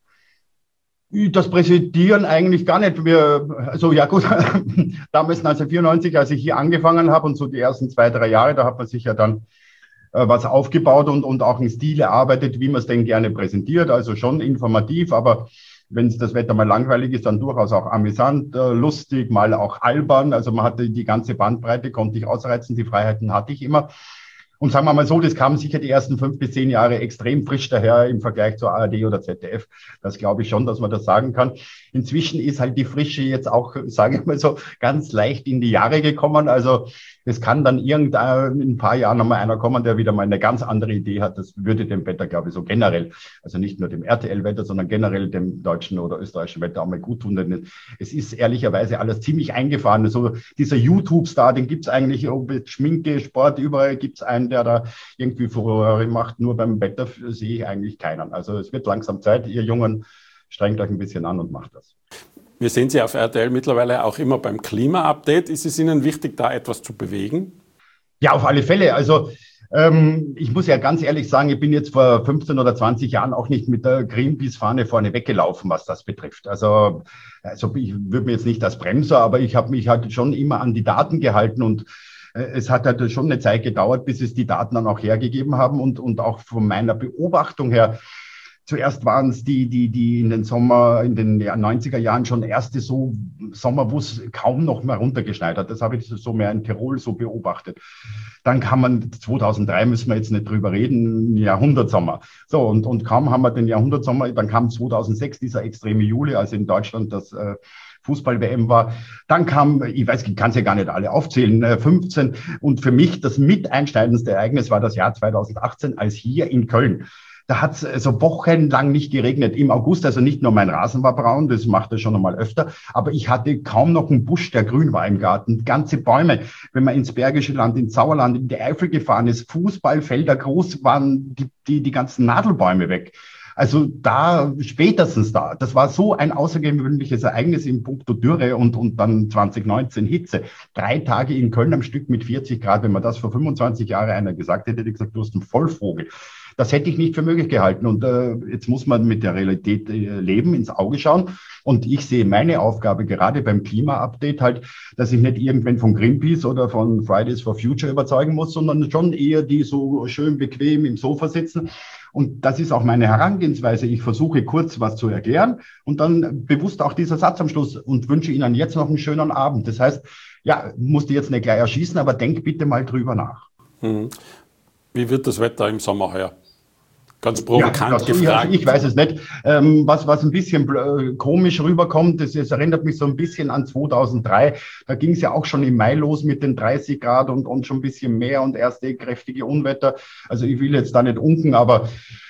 Das Präsentieren eigentlich gar nicht. Wir, also ja gut, damals neunzehnhundertvierundneunzig, als ich hier angefangen habe und so die ersten zwei, drei Jahre, da hat man sich ja dann äh, was aufgebaut und, und auch einen Stil erarbeitet, wie man es denn gerne präsentiert. Also schon informativ, aber wenn das Wetter mal langweilig ist, dann durchaus auch amüsant, äh, lustig, mal auch albern. Also man hatte die ganze Bandbreite, konnte ich ausreizen, die Freiheiten hatte ich immer. Und sagen wir mal so, das kam sicher die ersten fünf bis zehn Jahre extrem frisch daher im Vergleich zur A R D oder Z D F. Das glaube ich schon, dass man das sagen kann. Inzwischen ist halt die Frische jetzt auch, sage ich mal so, ganz leicht in die Jahre gekommen. Also es kann dann irgendein, in ein paar Jahren nochmal einer kommen, der wieder mal eine ganz andere Idee hat. Das würde dem Wetter, glaube ich, so generell, also nicht nur dem R T L-Wetter, sondern generell dem deutschen oder österreichischen Wetter auch mal gut tun. Denn es ist ehrlicherweise alles ziemlich eingefahren. So dieser YouTube-Star, den gibt's eigentlich, ob jetzt Schminke, Sport, überall gibt's einen, der da irgendwie Furore macht. Nur beim Wetter sehe ich eigentlich keinen. Also es wird langsam Zeit. Ihr Jungen, strengt euch ein bisschen an und macht das. Wir sehen Sie auf R T L mittlerweile auch immer beim Klima-Update. Ist es Ihnen wichtig, da etwas zu bewegen? Ja, auf alle Fälle. Also ähm, ich muss ja ganz ehrlich sagen, ich bin jetzt vor fünfzehn oder zwanzig Jahren auch nicht mit der Greenpeace-Fahne vorne weggelaufen, was das betrifft. Also, also ich würde mir jetzt nicht als Bremser, aber ich habe mich halt schon immer an die Daten gehalten, und es hat halt schon eine Zeit gedauert, bis es die Daten dann auch hergegeben haben, und, und auch von meiner Beobachtung her. Zuerst waren es die, die, die in den Sommer, in den neunziger Jahren schon erste so Sommer, wo es kaum noch mehr runtergeschneit hat. Das habe ich so mehr in Tirol so beobachtet. Dann kam man, zweitausenddrei müssen wir jetzt nicht drüber reden, Jahrhundertsommer. So, und, und kaum haben wir den Jahrhundertsommer, dann kam zweitausendsechs dieser extreme Juli, als in Deutschland das äh, Fußball-W M war. Dann kam, ich weiß, ich kann es ja gar nicht alle aufzählen, äh, fünfzehn. Und für mich das mit einschneidendste Ereignis war das Jahr zweitausendachtzehn, als hier in Köln. Da hat es also wochenlang nicht geregnet. Im August, also nicht nur mein Rasen war braun, das macht er schon einmal öfter, aber ich hatte kaum noch einen Busch, der grün war im Garten. Ganze Bäume. Wenn man ins Bergische Land, ins Sauerland, in die Eifel gefahren ist, Fußballfelder groß, waren die, die, die ganzen Nadelbäume weg. Also da, spätestens da, das war so ein außergewöhnliches Ereignis in puncto Dürre und, und dann zwanzig neunzehn Hitze. Drei Tage in Köln am Stück mit vierzig Grad. Wenn man das vor fünfundzwanzig Jahren einer gesagt hätte, hätte ich gesagt, du hast einen Vollvogel. Das hätte ich nicht für möglich gehalten. Und äh, jetzt muss man mit der Realität äh, leben, ins Auge schauen. Und ich sehe meine Aufgabe gerade beim Klima-Update halt, dass ich nicht irgendwen von Greenpeace oder von Fridays for Future überzeugen muss, sondern schon eher die so schön bequem im Sofa sitzen. Und das ist auch meine Herangehensweise. Ich versuche kurz was zu erklären und dann bewusst auch dieser Satz am Schluss und wünsche Ihnen jetzt noch einen schönen Abend. Das heißt, ja, musst du jetzt nicht gleich erschießen, aber denk bitte mal drüber nach. Hm. Wie wird das Wetter im Sommer heuer? Ganz provokant ja, das, gefragt. Ich, ich weiß es nicht. Ähm, was, was ein bisschen äh, komisch rüberkommt, das, das erinnert mich so ein bisschen an zweitausenddrei. Da ging es ja auch schon im Mai los mit den dreißig Grad und, und schon ein bisschen mehr und erste kräftige Unwetter. Also ich will jetzt da nicht unken, aber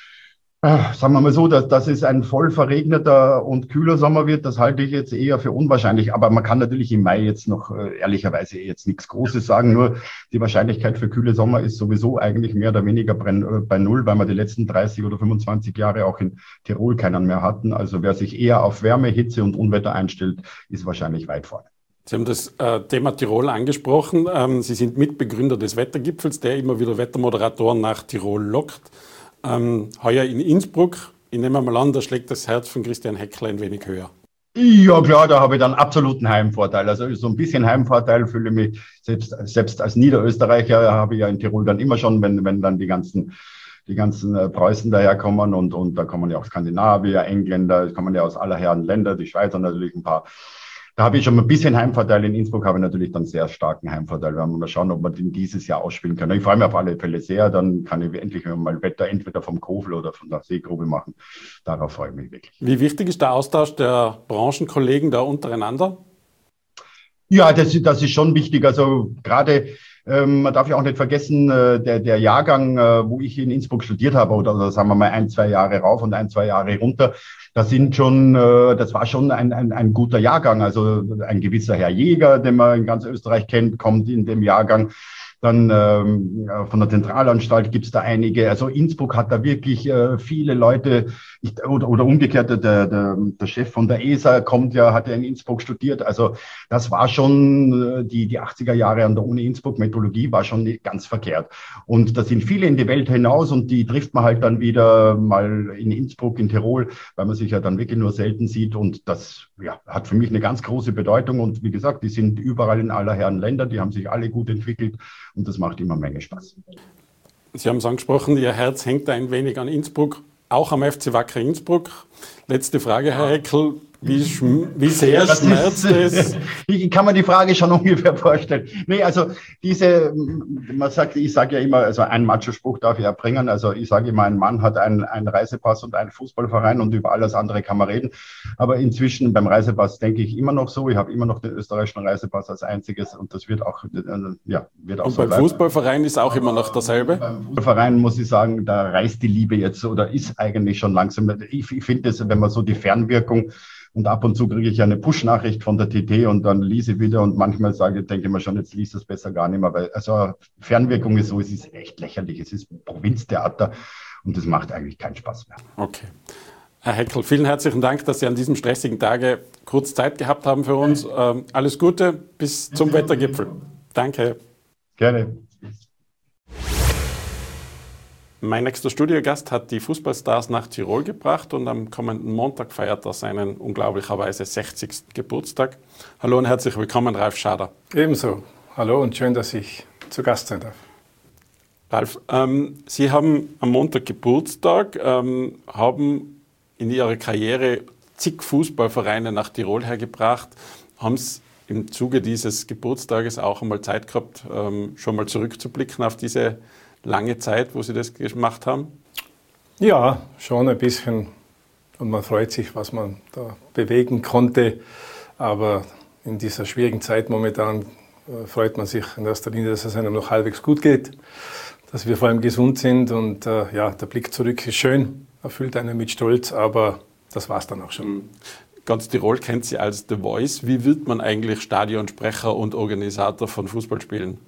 äh, sagen wir mal so, dass, dass es ein voll verregneter und kühler Sommer wird, das halte ich jetzt eher für unwahrscheinlich. Aber man kann natürlich im Mai jetzt noch äh, ehrlicherweise jetzt nichts Großes sagen. Nur die Wahrscheinlichkeit für kühle Sommer ist sowieso eigentlich mehr oder weniger bei Null, weil wir die letzten dreißig oder fünfundzwanzig Jahre auch in Tirol keinen mehr hatten. Also wer sich eher auf Wärme, Hitze und Unwetter einstellt, ist wahrscheinlich weit vorne. Sie haben das äh, Thema Tirol angesprochen. Ähm, Sie sind Mitbegründer des Wettergipfels, der immer wieder Wettermoderatoren nach Tirol lockt. Ähm, heuer in Innsbruck, ich nehme mal an, da schlägt das Herz von Christian Heckler ein wenig höher. Ja klar, da habe ich dann absoluten Heimvorteil. Also so ein bisschen Heimvorteil fühle ich mich, selbst, selbst als Niederösterreicher habe ich ja in Tirol dann immer schon, wenn, wenn dann die ganzen, die ganzen Preußen daherkommen und, und da kommen ja auch Skandinavier, Engländer, kommen ja aus aller Herren Länder, die Schweizer natürlich ein paar. da habe ich schon ein bisschen Heimvorteil. In Innsbruck habe ich natürlich dann sehr starken Heimvorteil. Wir werden mal schauen, ob wir den dieses Jahr ausspielen können. Ich freue mich auf alle Fälle sehr. Dann kann ich endlich mal Wetter entweder vom Kofel oder von der Seegrube machen. Darauf freue ich mich wirklich. Wie wichtig ist der Austausch der Branchenkollegen da untereinander? Ja, das, das ist schon wichtig. Also gerade, ähm, man darf ja auch nicht vergessen, äh, der, der Jahrgang, äh, wo ich in Innsbruck studiert habe, oder, oder sagen wir mal ein, zwei Jahre rauf und ein, zwei Jahre runter, das sind schon, äh, das war schon ein, ein, ein guter Jahrgang. Also ein gewisser Herr Jäger, den man in ganz Österreich kennt, kommt in dem Jahrgang. Dann ähm, von der Zentralanstalt gibt es da einige. Also Innsbruck hat da wirklich äh, viele Leute, ich, oder, oder umgekehrt, der, der, der Chef von der E S A kommt ja, hat ja in Innsbruck studiert. Also das war schon, äh, die, die achtziger Jahre an der Uni Innsbruck, Metrologie war schon nicht ganz verkehrt. Und da sind viele in die Welt hinaus und die trifft man halt dann wieder mal in Innsbruck, in Tirol, weil man sich ja dann wirklich nur selten sieht. Und das ja, hat für mich eine ganz große Bedeutung. Und wie gesagt, die sind überall in aller Herren Länder, die haben sich alle gut entwickelt. Und das macht immer eine Menge Spaß. Sie haben es angesprochen, Ihr Herz hängt ein wenig an Innsbruck, auch am F C Wacker Innsbruck. Letzte Frage, Herr Heckel. Wie, wie sehr das schmerzt es? Ich kann mir die Frage schon ungefähr vorstellen. Nee, also diese, man sagt, ich sage ja immer, also ein Macho-Spruch darf ich ja bringen. Also ich sage immer, ein Mann hat einen, einen Reisepass und einen Fußballverein und über alles andere kann man reden. Aber inzwischen beim Reisepass denke ich immer noch so. Ich habe immer noch den österreichischen Reisepass als einziges und das wird auch, ja, wird auch und so beim bleiben. Fußballverein ist auch immer noch dasselbe? Beim Fußballverein muss ich sagen, da reißt die Liebe jetzt oder ist eigentlich schon langsam. Ich, ich finde das, wenn man so die Fernwirkung. Und ab und zu kriege ich eine Push-Nachricht von der T T und dann lese ich wieder und manchmal sage, denke ich mir schon, jetzt liest das besser gar nicht mehr, weil also Fernwirkung ist so, es ist echt lächerlich, es ist Provinztheater und das macht eigentlich keinen Spaß mehr. Okay. Herr Heckel, vielen herzlichen Dank, dass Sie an diesem stressigen Tage kurz Zeit gehabt haben für uns. Ähm, alles Gute, bis zum Wettergipfel. Danke. Gerne. Mein nächster Studiogast hat die Fußballstars nach Tirol gebracht und am kommenden Montag feiert er seinen unglaublicherweise sechzigsten Geburtstag. Hallo und herzlich willkommen, Ralf Schader. Ebenso. Hallo und schön, dass ich zu Gast sein darf. Ralf, ähm, Sie haben am Montag Geburtstag, ähm, haben in Ihrer Karriere zig Fußballvereine nach Tirol hergebracht. Haben es im Zuge dieses Geburtstages auch einmal Zeit gehabt, ähm, schon mal zurückzublicken auf diese lange Zeit, wo Sie das gemacht haben? Ja, schon ein bisschen. Und man freut sich, was man da bewegen konnte. Aber in dieser schwierigen Zeit momentan äh, freut man sich in erster Linie, dass es einem noch halbwegs gut geht, dass wir vor allem gesund sind. Und äh, ja, der Blick zurück ist schön, erfüllt einen mit Stolz, aber das war es dann auch schon. Mhm. Ganz Tirol kennt Sie als The Voice. Wie wird man eigentlich Stadionsprecher und Organisator von Fußballspielen?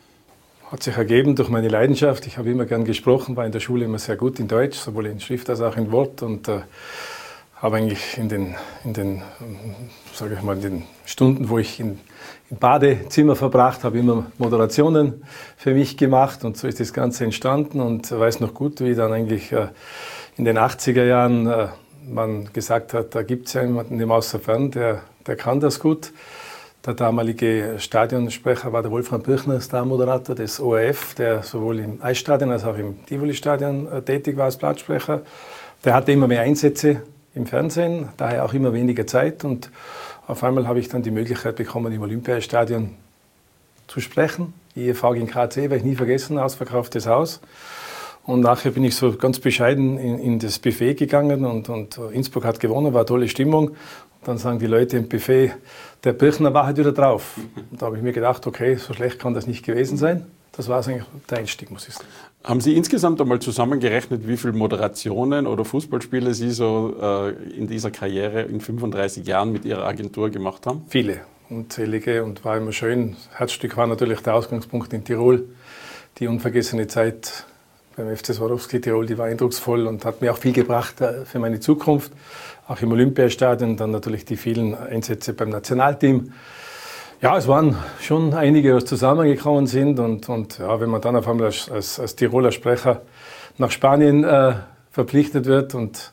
Hat sich ergeben durch meine Leidenschaft. Ich habe immer gern gesprochen, war in der Schule immer sehr gut in Deutsch, sowohl in Schrift als auch in Wort. Und äh, habe eigentlich in den, in den, sage ich mal, in den Stunden, wo ich in, im Badezimmer verbracht habe, immer Moderationen für mich gemacht. Und so ist das Ganze entstanden. Und ich weiß noch gut, wie dann eigentlich äh, in den achtziger Jahren äh, man gesagt hat, da gibt es ja jemanden im Außerfern, der, der kann das gut. Der damalige Stadionsprecher war der Wolfram Birchner, Starmoderator des O R F, der sowohl im Eisstadion als auch im Tivoli-Stadion tätig war als Platzsprecher. Der hatte immer mehr Einsätze im Fernsehen, daher auch immer weniger Zeit. Und auf einmal habe ich dann die Möglichkeit bekommen, im Olympiastadion zu sprechen. I E V gegen K C, werde ich nie vergessen, ausverkauftes Haus. Und nachher bin ich so ganz bescheiden in, in das Buffet gegangen und, und Innsbruck hat gewonnen, war eine tolle Stimmung. Und dann sagen die Leute im Buffet, der Birchner war halt wieder drauf. Und da habe ich mir gedacht, okay, so schlecht kann das nicht gewesen sein. Das war eigentlich der Einstieg, muss ich sagen. Haben Sie insgesamt einmal zusammengerechnet, wie viele Moderationen oder Fußballspiele Sie so äh, in dieser Karriere in fünfunddreißig Jahren mit Ihrer Agentur gemacht haben? Viele, unzählige und war immer schön. Herzstück war natürlich der Ausgangspunkt in Tirol. Die unvergessene Zeit beim F C Swarovski Tirol, die war eindrucksvoll und hat mir auch viel gebracht für meine Zukunft. Auch im Olympiastadion, dann natürlich die vielen Einsätze beim Nationalteam. Ja, es waren schon einige, die zusammengekommen sind. Und, und ja, wenn man dann auf einmal als, als, als Tiroler Sprecher nach Spanien äh, verpflichtet wird und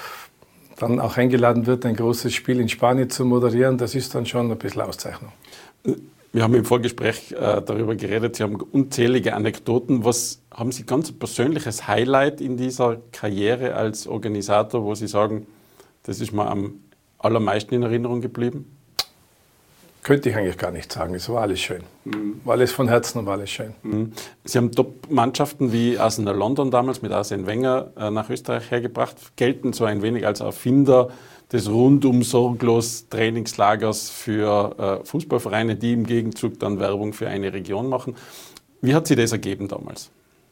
dann auch eingeladen wird, ein großes Spiel in Spanien zu moderieren, das ist dann schon ein bisschen Auszeichnung. Wir haben im Vorgespräch äh, darüber geredet, Sie haben unzählige Anekdoten. Was haben Sie ganz persönliches Highlight in dieser Karriere als Organisator, wo Sie sagen, das ist mir am allermeisten in Erinnerung geblieben? könnte ich eigentlich gar nicht sagen. Es war alles schön. Mhm. War alles von Herzen und war alles schön. Mhm. Sie haben Top-Mannschaften wie Arsenal London damals mit Arsene Wenger äh, nach Österreich hergebracht, gelten so ein wenig als Erfinder des rundum sorglos Trainingslagers für äh, Fußballvereine, die im Gegenzug dann Werbung für eine Region machen. Wie hat sich das ergeben damals?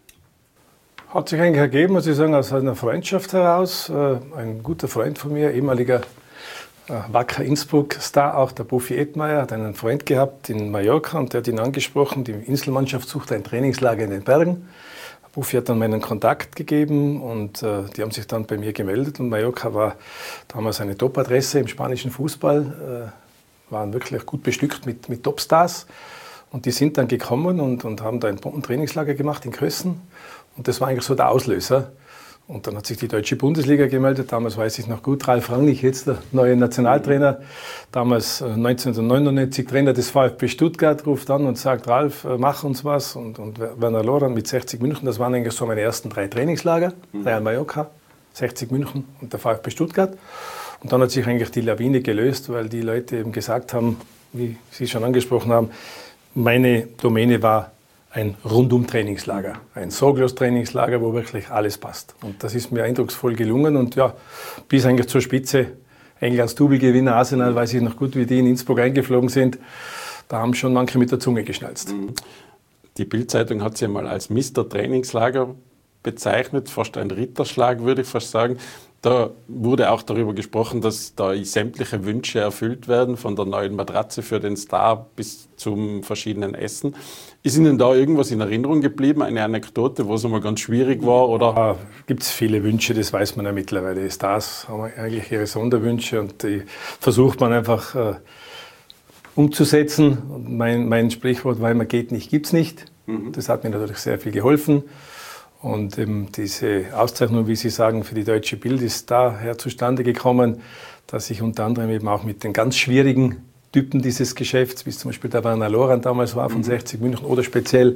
Hat sich eigentlich ergeben, muss ich sagen, aus einer Freundschaft heraus. Äh, ein guter Freund von mir, ehemaliger äh, Wacker Innsbruck-Star, auch der Buffy Edmeier, hat einen Freund gehabt in Mallorca und der hat ihn angesprochen, die Inselmannschaft sucht ein Trainingslager in den Bergen. Buffy hat dann meinen Kontakt gegeben und äh, die haben sich dann bei mir gemeldet und Mallorca war damals eine Top-Adresse im spanischen Fußball, äh, waren wirklich gut bestückt mit, mit Topstars und die sind dann gekommen und, und haben da ein Trainingslager gemacht in Kössen und das war eigentlich so der Auslöser. Und dann hat sich die Deutsche Bundesliga gemeldet, damals weiß ich noch gut, Ralf Rangnick, jetzt der neue Nationaltrainer, damals neunzehnhundertneunundneunzig Trainer des VfB Stuttgart, ruft an und sagt, Ralf, mach uns was. Und, und Werner Lorand mit sechzig München, das waren eigentlich so meine ersten drei Trainingslager, Real Mallorca, sechzig München und der VfB Stuttgart. Und dann hat sich eigentlich die Lawine gelöst, weil die Leute eben gesagt haben, wie Sie schon angesprochen haben, meine Domäne war ein Rundum-Trainingslager, ein Sorglos-Trainingslager, wo wirklich alles passt. Und das ist mir eindrucksvoll gelungen und ja, bis eigentlich zur Spitze, Englands Double-Gewinner Arsenal, weiß ich noch gut, wie die in Innsbruck eingeflogen sind, da haben schon manche mit der Zunge geschnalzt. Die Bild-Zeitung hat sie mal als Mister Trainingslager bezeichnet, fast ein Ritterschlag, würde ich fast sagen. Da wurde auch darüber gesprochen, dass da sämtliche Wünsche erfüllt werden, von der neuen Matratze für den Star bis zum verschiedenen Essen. Ist Ihnen da irgendwas in Erinnerung geblieben, eine Anekdote, wo es einmal ganz schwierig war? Oder? Ja, gibt es viele Wünsche, das weiß man ja mittlerweile. Die Stars haben eigentlich ihre Sonderwünsche und die versucht man einfach äh, umzusetzen. Und mein, mein Sprichwort war immer, geht nicht, gibt's nicht. Mhm. Das hat mir natürlich sehr viel geholfen. Und eben diese Auszeichnung, wie Sie sagen, für die Deutsche Bild ist daher zustande gekommen, dass ich unter anderem eben auch mit den ganz schwierigen Typen dieses Geschäfts, wie zum Beispiel der Werner Lorand damals war von mhm. sechzig München oder speziell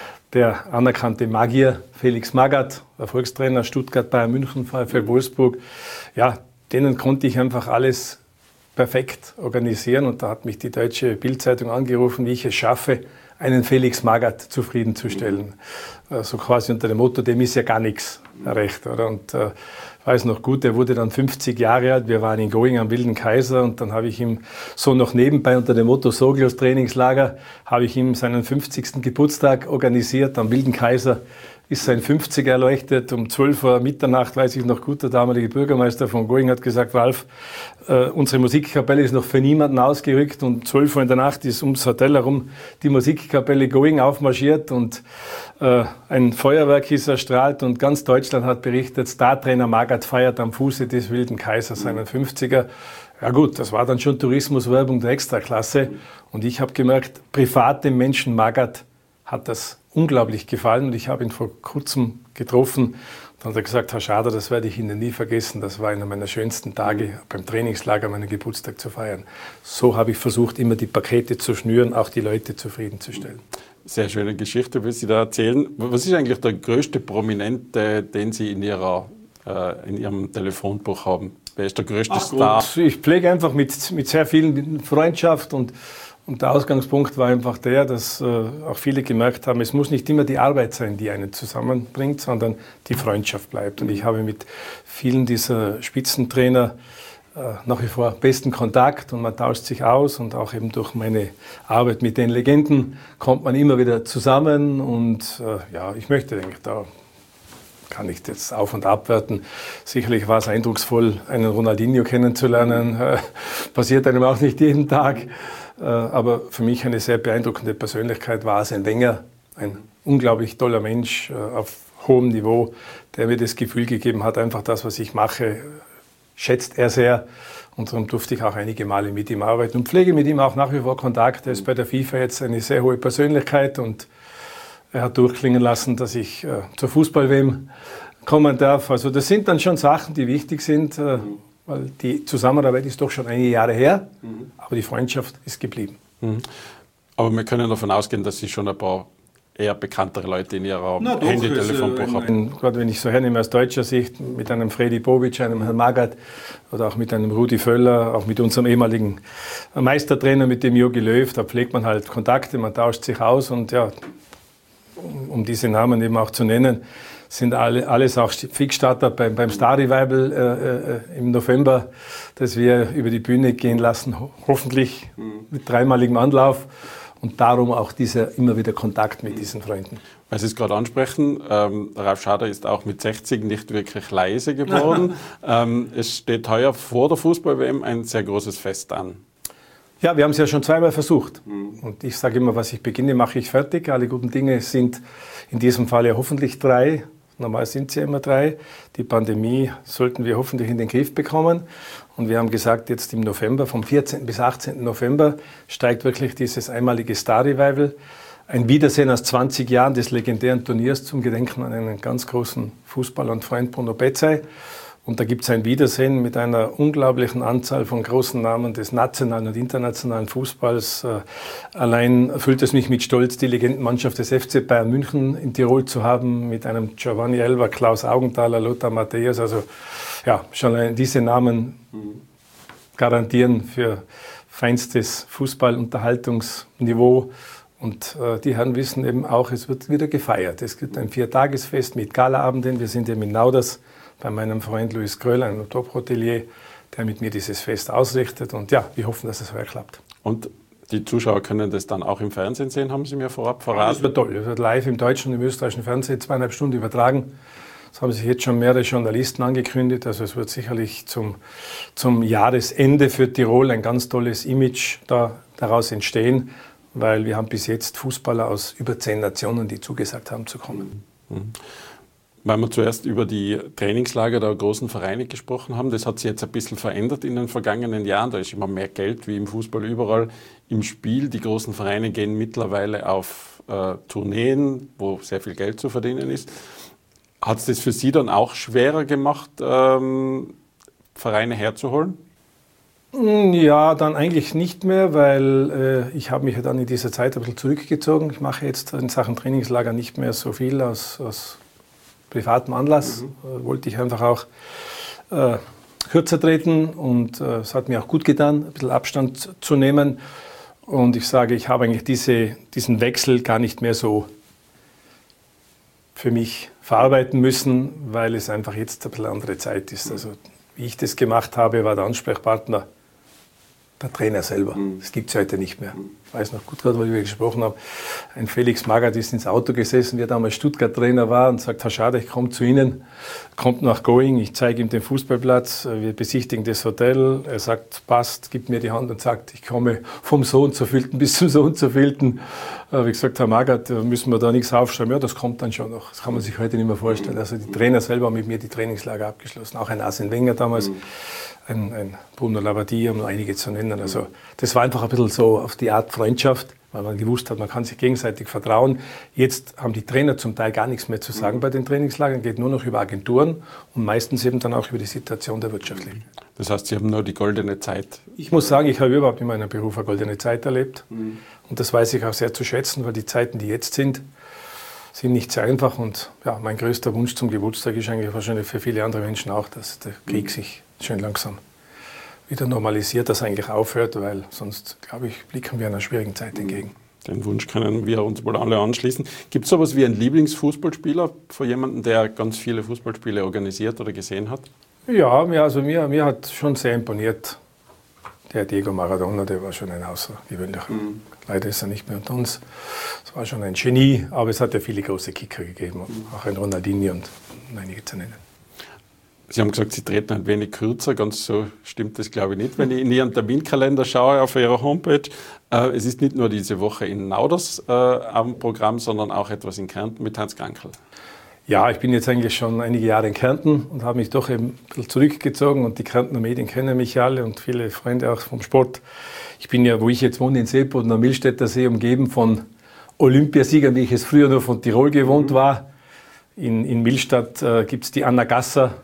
der anerkannte Magier Felix Magath, Erfolgstrainer Stuttgart, Bayern München, VfL Wolfsburg, ja, denen konnte ich einfach alles perfekt organisieren und da hat mich die Deutsche Bild-Zeitung angerufen, wie ich es schaffe, einen Felix Magath zufriedenzustellen. So also quasi unter dem Motto, dem ist ja gar nichts recht. Oder? Und äh, ich weiß noch gut, er wurde dann fünfzig Jahre alt, wir waren in Going am Wilden Kaiser und dann habe ich ihm so noch nebenbei unter dem Motto Sorglos Trainingslager, habe ich ihm seinen fünfzigsten Geburtstag organisiert am Wilden Kaiser. Ist sein fünfziger erleuchtet, um zwölf Uhr Mitternacht, weiß ich noch gut, der damalige Bürgermeister von Going hat gesagt, Ralf, äh, unsere Musikkapelle ist noch für niemanden ausgerückt und zwölf Uhr in der Nacht ist ums Hotel herum die Musikkapelle Going aufmarschiert und äh, ein Feuerwerk ist erstrahlt und ganz Deutschland hat berichtet, Startrainer Magath feiert am Fuße des Wilden Kaisers seinen fünfziger. Ja gut, das war dann schon Tourismuswerbung der Extraklasse und ich habe gemerkt, privat dem Menschen Magath hat das unglaublich gefallen und ich habe ihn vor kurzem getroffen. Dann hat er gesagt, Herr Schader, das werde ich Ihnen nie vergessen. Das war einer meiner schönsten Tage, beim Trainingslager meinen Geburtstag zu feiern. So habe ich versucht, immer die Pakete zu schnüren, auch die Leute zufriedenzustellen. Sehr schöne Geschichte, was Sie da erzählen. Was ist eigentlich der größte Prominente, den Sie in, Ihrer, äh, in Ihrem Telefonbuch haben? Wer ist der größte Ach, Star? Gut. Ich pflege einfach mit, mit sehr vielen Freundschaft und Und der Ausgangspunkt war einfach der, dass äh, auch viele gemerkt haben, es muss nicht immer die Arbeit sein, die einen zusammenbringt, sondern die Freundschaft bleibt. Und ich habe mit vielen dieser Spitzentrainer äh, nach wie vor besten Kontakt und man tauscht sich aus und auch eben durch meine Arbeit mit den Legenden kommt man immer wieder zusammen und äh, ja, ich möchte, denke ich, da kann ich jetzt auf- und abwerten. Sicherlich war es eindrucksvoll, einen Ronaldinho kennenzulernen, äh, passiert einem auch nicht jeden Tag. Aber für mich eine sehr beeindruckende Persönlichkeit war Arsene Wenger, ein unglaublich toller Mensch auf hohem Niveau, der mir das Gefühl gegeben hat, einfach das, was ich mache, schätzt er sehr. Und darum durfte ich auch einige Male mit ihm arbeiten und pflege mit ihm auch nach wie vor Kontakt. Er ist bei der FIFA jetzt eine sehr hohe Persönlichkeit und er hat durchklingen lassen, dass ich äh, zur Fußball-W M kommen darf. Also das sind dann schon Sachen, die wichtig sind. Äh, Weil die Zusammenarbeit ist doch schon einige Jahre her, mhm. aber die Freundschaft ist geblieben. Mhm. Aber wir können davon ausgehen, dass Sie schon ein paar eher bekanntere Leute in ihrer Na, Handy-Telefonbuch haben. Gerade wenn ich so hernehme aus deutscher Sicht, mit einem Fredi Bobic, einem Herrn Magath oder auch mit einem Rudi Völler, auch mit unserem ehemaligen Meistertrainer, mit dem Jogi Löw, da pflegt man halt Kontakte, man tauscht sich aus und ja, um, um diese Namen eben auch zu nennen, sind alle, alles auch Fixstarter beim, beim Star Revival äh, äh, im November, das wir über die Bühne gehen lassen, ho- hoffentlich mit dreimaligem Anlauf. Und darum auch dieser immer wieder Kontakt mit diesen Freunden. Weil Sie es gerade ansprechen, ähm, Ralf Schader ist auch mit sechzig nicht wirklich leise geworden. ähm, es steht heuer vor der Fußball-W M ein sehr großes Fest an. Ja, wir haben es ja schon zweimal versucht. Und ich sage immer, was ich beginne, mache ich fertig. Alle guten Dinge sind in diesem Fall ja hoffentlich drei. Normal sind es ja immer drei. Die Pandemie sollten wir hoffentlich in den Griff bekommen. Und wir haben gesagt, jetzt im November, vom vierzehnten bis achtzehnten November, steigt wirklich dieses einmalige Star Revival. Ein Wiedersehen aus zwanzig Jahren des legendären Turniers zum Gedenken an einen ganz großen Fußballer und Freund, Bruno Petzey. Und da gibt es ein Wiedersehen mit einer unglaublichen Anzahl von großen Namen des nationalen und internationalen Fußballs. Äh, allein erfüllt es mich mit Stolz, die Legendenmannschaft des F C Bayern München in Tirol zu haben, mit einem Giovanni Elber, Klaus Augenthaler, Lothar Matthäus. Also ja, schon allein diese Namen garantieren für feinstes Fußballunterhaltungsniveau. Und äh, die Herren wissen eben auch, es wird wieder gefeiert. Es gibt ein Viertagesfest mit Galaabenden. Wir sind eben in Nauders bei meinem Freund Luis Gröll, einem Top-Hotelier, der mit mir dieses Fest ausrichtet. Und ja, wir hoffen, dass es heuer klappt. Und die Zuschauer können das dann auch im Fernsehen sehen, haben Sie mir vorab verraten? Das wird toll. Es wird live im deutschen und im österreichischen Fernsehen zweieinhalb Stunden übertragen. Das haben sich jetzt schon mehrere Journalisten angekündigt. Also es wird sicherlich zum, zum Jahresende für Tirol ein ganz tolles Image da, daraus entstehen, weil wir haben bis jetzt Fußballer aus über zehn Nationen, die zugesagt haben zu kommen. Mhm. Weil wir zuerst über die Trainingslager der großen Vereine gesprochen haben, das hat sich jetzt ein bisschen verändert in den vergangenen Jahren. Da ist immer mehr Geld wie im Fußball überall im Spiel. Die großen Vereine gehen mittlerweile auf äh, Tourneen, wo sehr viel Geld zu verdienen ist. Hat es das für Sie dann auch schwerer gemacht, ähm, Vereine herzuholen? Ja, dann eigentlich nicht mehr, weil äh, ich habe mich ja dann in dieser Zeit ein bisschen zurückgezogen. Ich mache jetzt in Sachen Trainingslager nicht mehr so viel aus, aus privatem Anlass. Mhm. Äh, wollte ich einfach auch äh, kürzer treten und äh, es hat mir auch gut getan, ein bisschen Abstand zu nehmen. Und ich sage, ich habe eigentlich diese, diesen Wechsel gar nicht mehr so für mich verarbeiten müssen, weil es einfach jetzt ein bisschen andere Zeit ist. Also wie ich das gemacht habe, war der Ansprechpartner der Trainer selber. Das gibt es heute nicht mehr. Ich weiß noch gut gerade, weil wir gesprochen haben, ein Felix Magath ist ins Auto gesessen, wie er damals Stuttgart-Trainer war und sagt, Herr Schader, ich komme zu Ihnen, kommt nach Going, ich zeige ihm den Fußballplatz, wir besichtigen das Hotel, er sagt, passt, gibt mir die Hand und sagt, ich komme vom so und so vielten bis zum so und so vielten. Wie gesagt, Herr Magath, müssen wir da nichts aufschreiben, ja, das kommt dann schon noch. Das kann man sich heute nicht mehr vorstellen. Also die Trainer selber haben mit mir die Trainingslager abgeschlossen, auch ein Arsene Wenger damals. Mhm. Ein, ein Bruno Labbadia, um noch einige zu nennen. Also das war einfach ein bisschen so auf die Art Freundschaft, weil man gewusst hat, man kann sich gegenseitig vertrauen. Jetzt haben die Trainer zum Teil gar nichts mehr zu sagen bei den Trainingslagern, geht nur noch über Agenturen und meistens eben dann auch über die Situation der wirtschaftlichen. Das heißt, Sie haben nur die goldene Zeit? Ich muss sagen, ich habe überhaupt in meinem Beruf eine goldene Zeit erlebt. Mhm. Und das weiß ich auch sehr zu schätzen, weil die Zeiten, die jetzt sind, sind nicht sehr einfach. Und ja, mein größter Wunsch zum Geburtstag ist eigentlich wahrscheinlich für viele andere Menschen auch, dass der Krieg sich schön langsam wieder normalisiert, dass er eigentlich aufhört, weil sonst, glaube ich, blicken wir einer schwierigen Zeit entgegen. Den Wunsch können wir uns wohl alle anschließen. Gibt es sowas wie einen Lieblingsfußballspieler von jemandem, der ganz viele Fußballspiele organisiert oder gesehen hat? Ja, mir, also mir, mir hat schon sehr imponiert der Diego Maradona, der war schon ein außergewöhnlicher. Mhm. Leider ist er nicht mehr unter uns. Es war schon ein Genie, aber es hat ja viele große Kicker gegeben, mhm. auch ein Ronaldinho und einige zu nennen. Sie haben gesagt, Sie treten ein wenig kürzer, ganz so stimmt das glaube ich nicht, wenn ich in Ihren Terminkalender schaue auf Ihrer Homepage. Äh, es ist nicht nur diese Woche in Nauders äh, am Programm, sondern auch etwas in Kärnten mit Hans Krankl. Ja, ich bin jetzt eigentlich schon einige Jahre in Kärnten und habe mich doch eben ein bisschen zurückgezogen und die Kärntner Medien kennen mich alle und viele Freunde auch vom Sport. Ich bin ja, wo ich jetzt wohne, in Seeboden am Millstätter See, umgeben von Olympiasiegern, wie ich es früher nur von Tirol gewohnt war. In, in Millstatt äh, gibt es die Anna Gasser,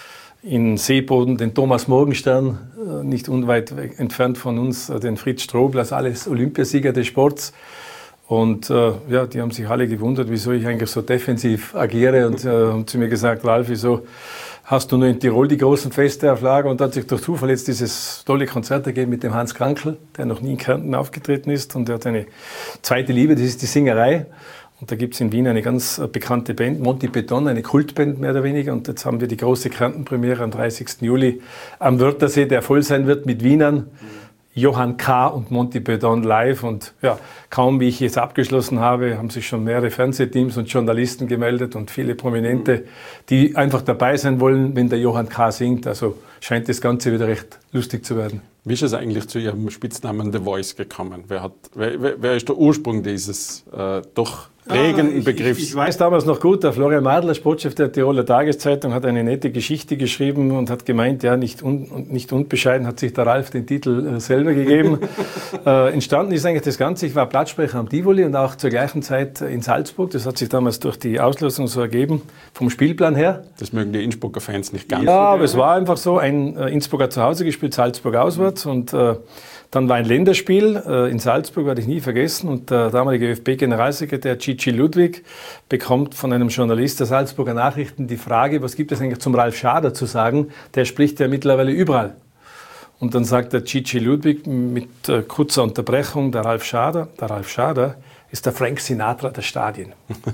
in Seeboden den Thomas Morgenstern, äh, nicht unweit entfernt von uns, äh, den Fritz Strobl, also alles Olympiasieger des Sports. Und äh, ja, die haben sich alle gewundert, wieso ich eigentlich so defensiv agiere und äh, haben zu mir gesagt, Ralf, wieso hast du nur in Tirol die großen Feste auf Lager? Und da hat sich durch Zufall jetzt dieses tolle Konzert ergeben mit dem Hans Krankl, der noch nie in Kärnten aufgetreten ist. Und der hat eine zweite Liebe, das ist die Singerei. Und da gibt es in Wien eine ganz bekannte Band, Monty Python, eine Kultband mehr oder weniger. Und jetzt haben wir die große Kärnten-Premiere am dreißigsten Juli am Wörthersee, der voll sein wird mit Wienern. Johann K. und Monty Python live. Und ja, kaum wie ich jetzt abgeschlossen habe, haben sich schon mehrere Fernsehteams und Journalisten gemeldet und viele Prominente, die einfach dabei sein wollen, wenn der Johann K. singt. Also scheint das Ganze wieder recht lustig zu werden. Wie ist es eigentlich zu Ihrem Spitznamen The Voice gekommen? Wer, hat, wer, wer, wer ist der Ursprung dieses äh, doch prägenden ich, Begriffs? Ich, ich weiß damals noch gut, der Florian Madler, Sportchef der Tiroler Tageszeitung, hat eine nette Geschichte geschrieben und hat gemeint, ja, nicht, un, nicht unbescheiden hat sich der Ralf den Titel äh, selber gegeben. äh, entstanden ist eigentlich das Ganze, ich war Blattsprecher am Tivoli und auch zur gleichen Zeit in Salzburg. Das hat sich damals durch die Auslosung so ergeben, vom Spielplan her. Das mögen die Innsbrucker Fans nicht ganz. Ja, aber es war einfach so, ein äh, Innsbrucker zu Hause gespielt, Salzburg auswärts und äh, dann war ein Länderspiel äh, in Salzburg, werde ich nie vergessen. Und der damalige ÖFB-Generalsekretär Gigi Ludwig bekommt von einem Journalist der Salzburger Nachrichten die Frage, was gibt es eigentlich zum Ralf Schader zu sagen? Der spricht ja mittlerweile überall. Und dann sagt der Gigi Ludwig mit äh, kurzer Unterbrechung, der Ralf Schader, der Ralf Schader ist der Frank Sinatra der Stadien.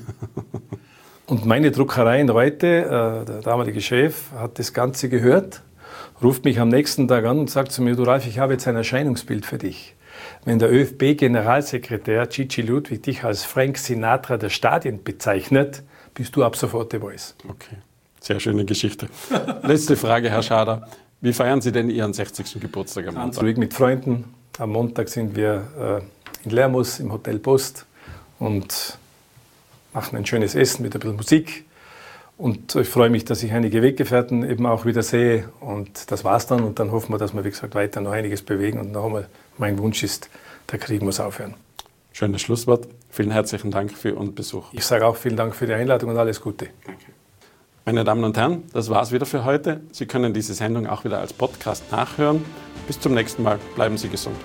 Und meine Druckerei in Reute, äh, der damalige Chef, hat das Ganze gehört, ruft mich am nächsten Tag an und sagt zu mir, du Ralf, ich habe jetzt ein Erscheinungsbild für dich. Wenn der ÖFB-Generalsekretär Gigi Ludwig dich als Frank Sinatra der Stadien bezeichnet, bist du ab sofort The Voice. Okay, sehr schöne Geschichte. Letzte Frage, Herr Schader. Wie feiern Sie denn Ihren sechzigsten Geburtstag am Montag? Ganz ruhig mit Freunden. Am Montag sind wir äh, in Lermus im Hotel Post und machen ein schönes Essen mit ein bisschen Musik. Und ich freue mich, dass ich einige Weggefährten eben auch wieder sehe. Und das war's dann. Und dann hoffen wir, dass wir, wie gesagt, weiter noch einiges bewegen. Und noch einmal, mein Wunsch ist, der Krieg muss aufhören. Schönes Schlusswort. Vielen herzlichen Dank für Ihren Besuch. Ich sage auch vielen Dank für die Einladung und alles Gute. Danke. Meine Damen und Herren, das war's wieder für heute. Sie können diese Sendung auch wieder als Podcast nachhören. Bis zum nächsten Mal. Bleiben Sie gesund.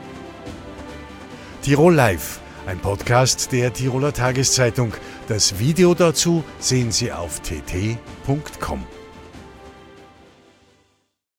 Tirol Live, ein Podcast der Tiroler Tageszeitung. Das Video dazu sehen Sie auf t t punkt com.